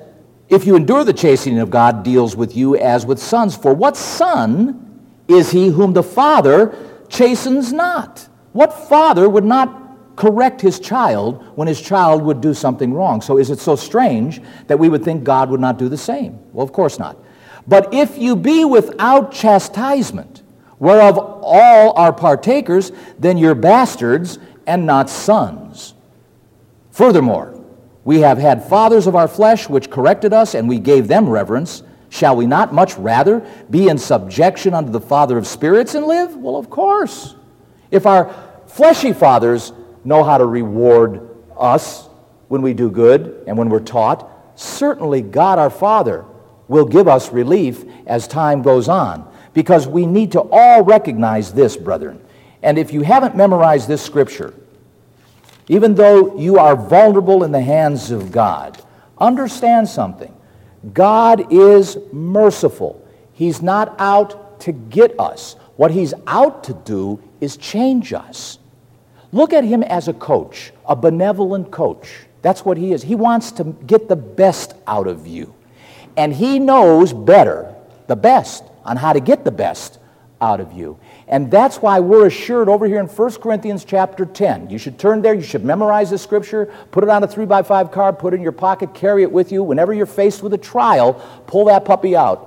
If you endure the chastening of God, deals with you as with sons. For what son is he whom the Father chastens not? What father would not correct his child when his child would do something wrong? So is it so strange that we would think God would not do the same? Well, of course not. But if you be without chastisement, whereof all are partakers, then you're bastards and not sons. Furthermore, we have had fathers of our flesh which corrected us, and we gave them reverence. Shall we not much rather be in subjection unto the Father of spirits and live? Well, of course. If our fleshy fathers know how to reward us when we do good and when we're taught, certainly God our Father will give us relief as time goes on, because we need to all recognize this, brethren. And if you haven't memorized this scripture, even though you are vulnerable in the hands of God, understand something. God is merciful. He's not out to get us. What he's out to do is change us. Look at him as a coach, a benevolent coach. That's what he is. He wants to get the best out of you. And he knows better, the best, on how to get the best out of you. And that's why we're assured over here in First Corinthians chapter ten. You should turn there, you should memorize this scripture, put it on a three by five card, put it in your pocket, carry it with you. Whenever you're faced with a trial, pull that puppy out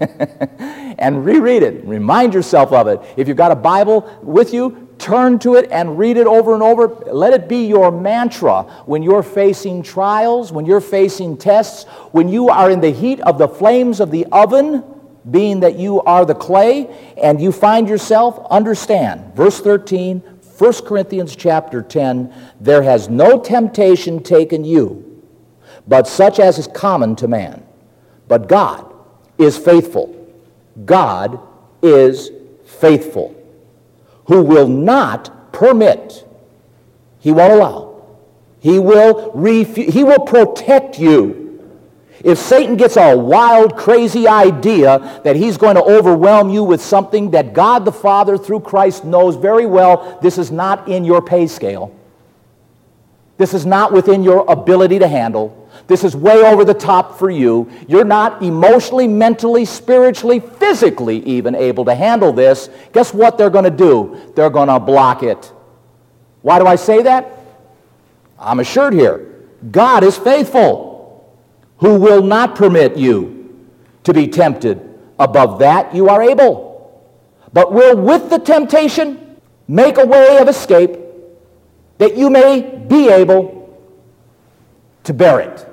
and reread it. Remind yourself of it. If you've got a Bible with you, turn to it and read it over and over. Let it be your mantra when you're facing trials, when you're facing tests, when you are in the heat of the flames of the oven, being that you are the clay, and you find yourself, understand, verse thirteen, First Corinthians chapter ten, there has no temptation taken you, but such as is common to man. But God is faithful. God is faithful, who will not permit, he won't allow, he will refu- he will protect you. If Satan gets a wild, crazy idea that he's going to overwhelm you with something that God the Father through Christ knows very well, this is not in your pay scale. This is not within your ability to handle. This is way over the top for you. You're not emotionally, mentally, spiritually, physically even able to handle this. Guess what they're going to do? They're going to block it. Why do I say that? I'm assured here. God is faithful, who will not permit you to be tempted above that you are able, but will with the temptation make a way of escape that you may be able to bear it.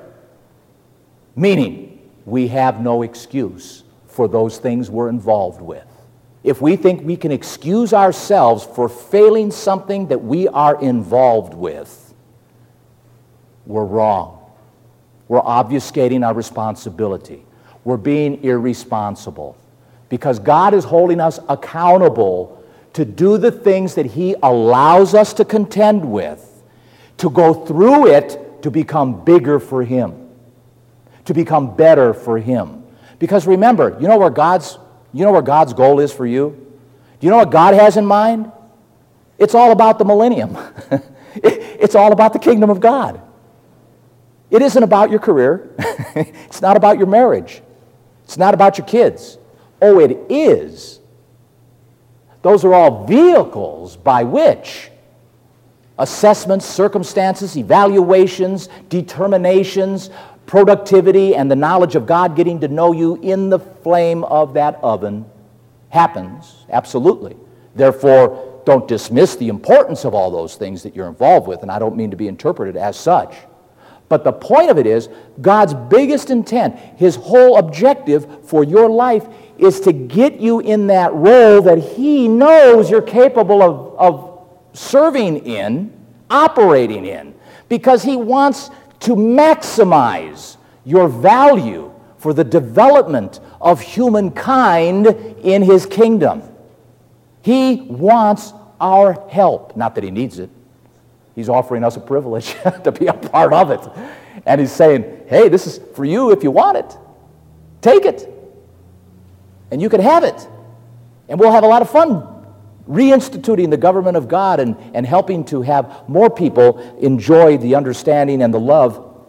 Meaning, we have no excuse for those things we're involved with. If we think we can excuse ourselves for failing something that we are involved with, we're wrong. We're obfuscating our responsibility. We're being irresponsible, because God is holding us accountable to do the things that he allows us to contend with, to go through it to become bigger for him, to become better for him. Because remember, you know where God's, you know where God's goal is for you? Do you know what God has in mind? It's all about the millennium. It's all about the kingdom of God. It isn't about your career. It's not about your marriage. It's not about your kids. Oh, it is. Those are all vehicles by which assessments, circumstances, evaluations, determinations, productivity, and the knowledge of God getting to know you in the flame of that oven happens. Absolutely. Therefore, don't dismiss the importance of all those things that you're involved with, and I don't mean to be interpreted as such. But the point of it is, God's biggest intent, his whole objective for your life is to get you in that role that he knows you're capable of, of serving in, operating in, because he wants to maximize your value for the development of humankind in his kingdom. He wants our help. Not that he needs it. He's offering us a privilege to be a part of it. And he's saying, hey, this is for you if you want it. Take it. And you can have it. And we'll have a lot of fun reinstituting the government of God and, and helping to have more people enjoy the understanding and the love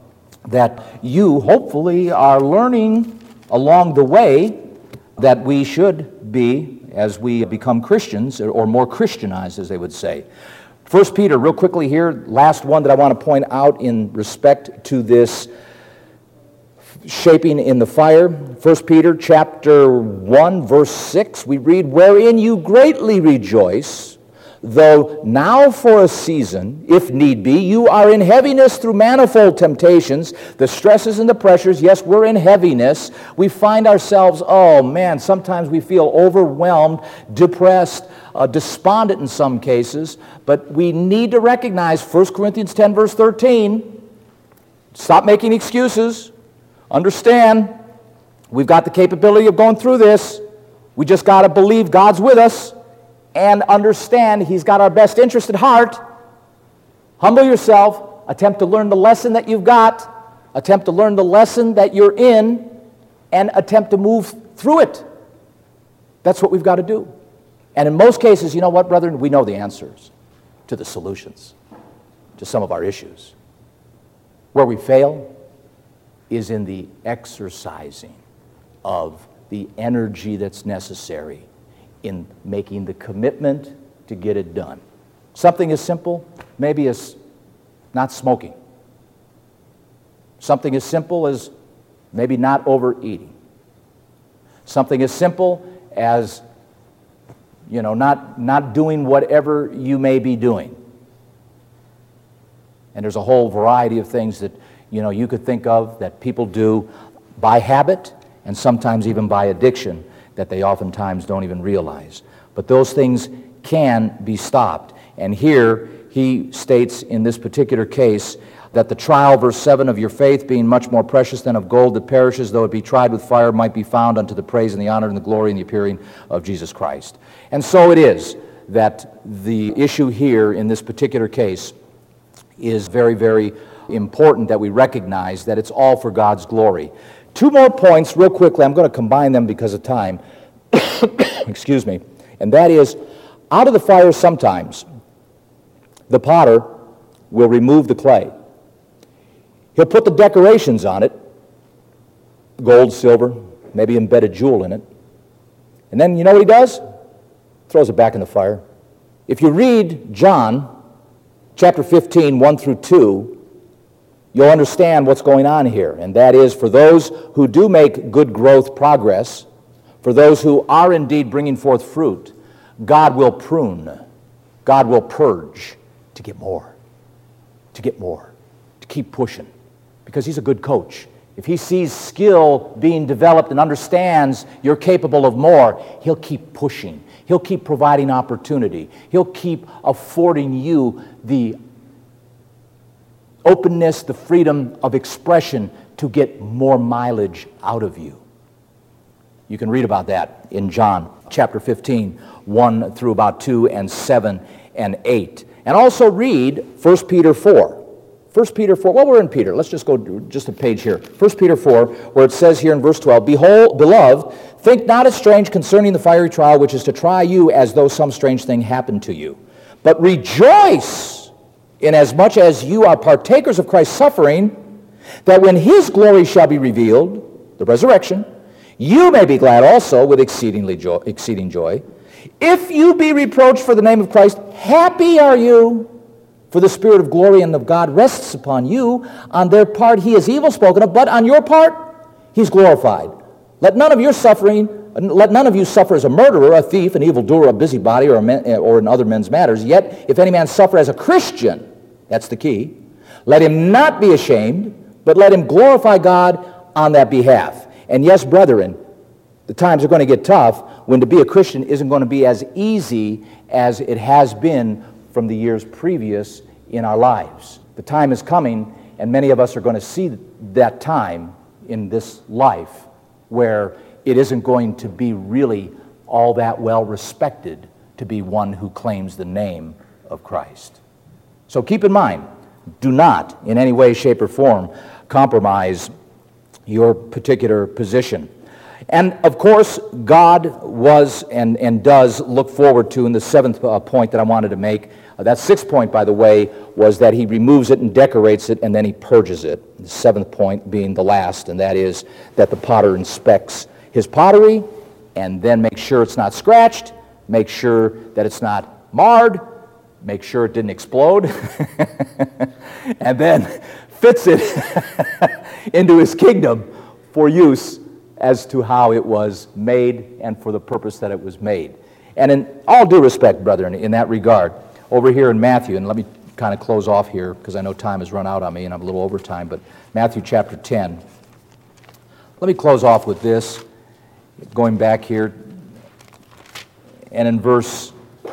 that you hopefully are learning along the way that we should be as we become Christians, or more Christianized, as they would say. First Peter, real quickly here, last one that I want to point out in respect to this shaping in the fire. First Peter chapter one, verse six, we read, "Wherein you greatly rejoice, though now for a season, if need be, you are in heaviness through manifold temptations," the stresses and the pressures. Yes, we're in heaviness. We find ourselves, oh man, sometimes we feel overwhelmed, depressed, uh, despondent in some cases, but we need to recognize First Corinthians ten, verse thirteen, stop making excuses. Understand, we've got the capability of going through this. We just got to believe God's with us and understand He's got our best interest at heart. Humble yourself. Attempt to learn the lesson that you've got. Attempt to learn the lesson that you're in, and attempt to move through it. That's what we've got to do. And in most cases, you know what, brethren? We know the answers to the solutions to some of our issues. Where we fail is in the exercising of the energy that's necessary in making the commitment to get it done. Something as simple, maybe as not smoking. Something as simple as maybe not overeating. Something as simple as, you know, not, not doing whatever you may be doing. And there's a whole variety of things that, you know, you could think of that people do by habit and sometimes even by addiction that they oftentimes don't even realize. But those things can be stopped. And here he states in this particular case that the trial, verse seven, of your faith being much more precious than of gold that perishes, though it be tried with fire, might be found unto the praise and the honor and the glory and the appearing of Jesus Christ. And so it is that the issue here in this particular case is very, very important that we recognize that it's all for God's glory. Two more points real quickly. I'm going to combine them because of time. Excuse me. And that is, out of the fire sometimes, the potter will remove the clay. He'll put the decorations on it, gold, silver, maybe embedded jewel in it. And then you know what he does? Throws it back in the fire. If you read John chapter fifteen, one through two, you'll understand what's going on here. And that is, for those who do make good growth progress, for those who are indeed bringing forth fruit, God will prune, God will purge to get more, to get more, to keep pushing. Because He's a good coach. If He sees skill being developed and understands you're capable of more, He'll keep pushing. He'll keep providing opportunity. He'll keep affording you the openness, the freedom of expression to get more mileage out of you. You can read about that in John chapter fifteen, one through about two and seven and eight. And also read First Peter four. First Peter four, well, we're in Peter. Let's just go just a page here. First Peter four, where it says here in verse twelve, "Behold, beloved, think not as strange concerning the fiery trial which is to try you as though some strange thing happened to you. But rejoice inasmuch as you are partakers of Christ's suffering, that when His glory shall be revealed," the resurrection, "you may be glad also with exceedingly joy, exceeding joy. If you be reproached for the name of Christ, happy are you, for the Spirit of glory and of God rests upon you. On their part He is evil spoken of, but on your part He's glorified. Let none of your suffering, let none of you suffer as a murderer, a thief, an evildoer, a busybody, or, a man, or in other men's matters. Yet if any man suffer as a Christian," that's the key, "let him not be ashamed, but let him glorify God on that behalf." And yes, brethren, the times are going to get tough when to be a Christian isn't going to be as easy as it has been from the years previous in our lives. The time is coming, and many of us are going to see that time in this life where it isn't going to be really all that well respected to be one who claims the name of Christ. So keep in mind, do not in any way, shape, or form compromise your particular position. And of course, God was and, and does look forward to, in the seventh uh, point that I wanted to make, Uh, that sixth point, by the way, was that he removes it and decorates it, and then he purges it. The seventh point being the last, and that is that the potter inspects his pottery and then makes sure it's not scratched, makes sure that it's not marred, make sure it didn't explode, and then fits it into his kingdom for use as to how it was made and for the purpose that it was made. And in all due respect, brethren, in that regard, over here in Matthew, and let me kind of close off here because I know time has run out on me and I'm a little over time, but Matthew chapter ten. Let me close off with this, going back here, and in verse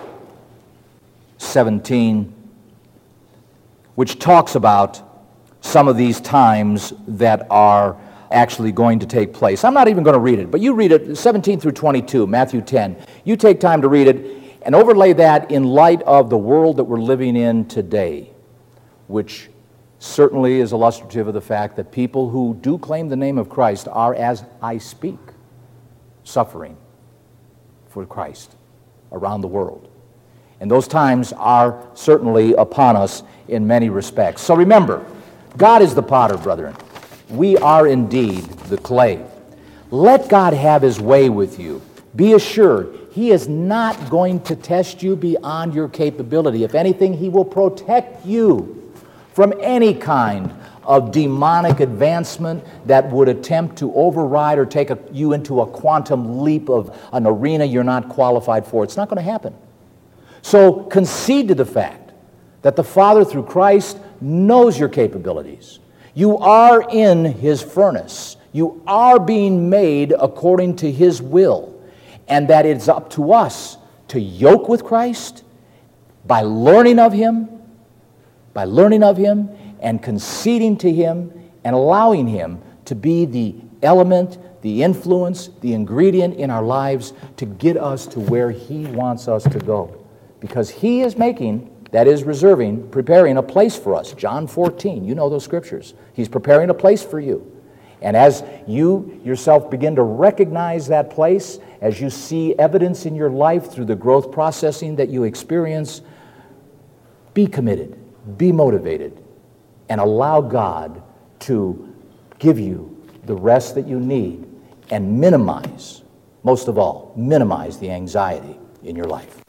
seventeen, which talks about some of these times that are actually going to take place. I'm not even going to read it, but you read it, seventeen through twenty-two, Matthew ten. You take time to read it and overlay that in light of the world that we're living in today, which certainly is illustrative of the fact that people who do claim the name of Christ are, as I speak, suffering for Christ around the world. And those times are certainly upon us in many respects. So remember, God is the potter, brethren. We are indeed the clay. Let God have his way with you. Be assured, he is not going to test you beyond your capability. If anything, he will protect you from any kind of demonic advancement that would attempt to override or take a, you into a quantum leap of an arena you're not qualified for. It's not going to happen. So concede to the fact that the Father, through Christ, knows your capabilities. You are in his furnace. You are being made according to his will. And that it's up to us to yoke with Christ by learning of him, by learning of him and conceding to him and allowing him to be the element, the influence, the ingredient in our lives to get us to where he wants us to go. Because he is making, that is reserving, preparing a place for us. John fourteen, you know those scriptures. He's preparing a place for you. And as you yourself begin to recognize that place, as you see evidence in your life through the growth processing that you experience, be committed, be motivated, and allow God to give you the rest that you need and minimize, most of all, minimize the anxiety in your life.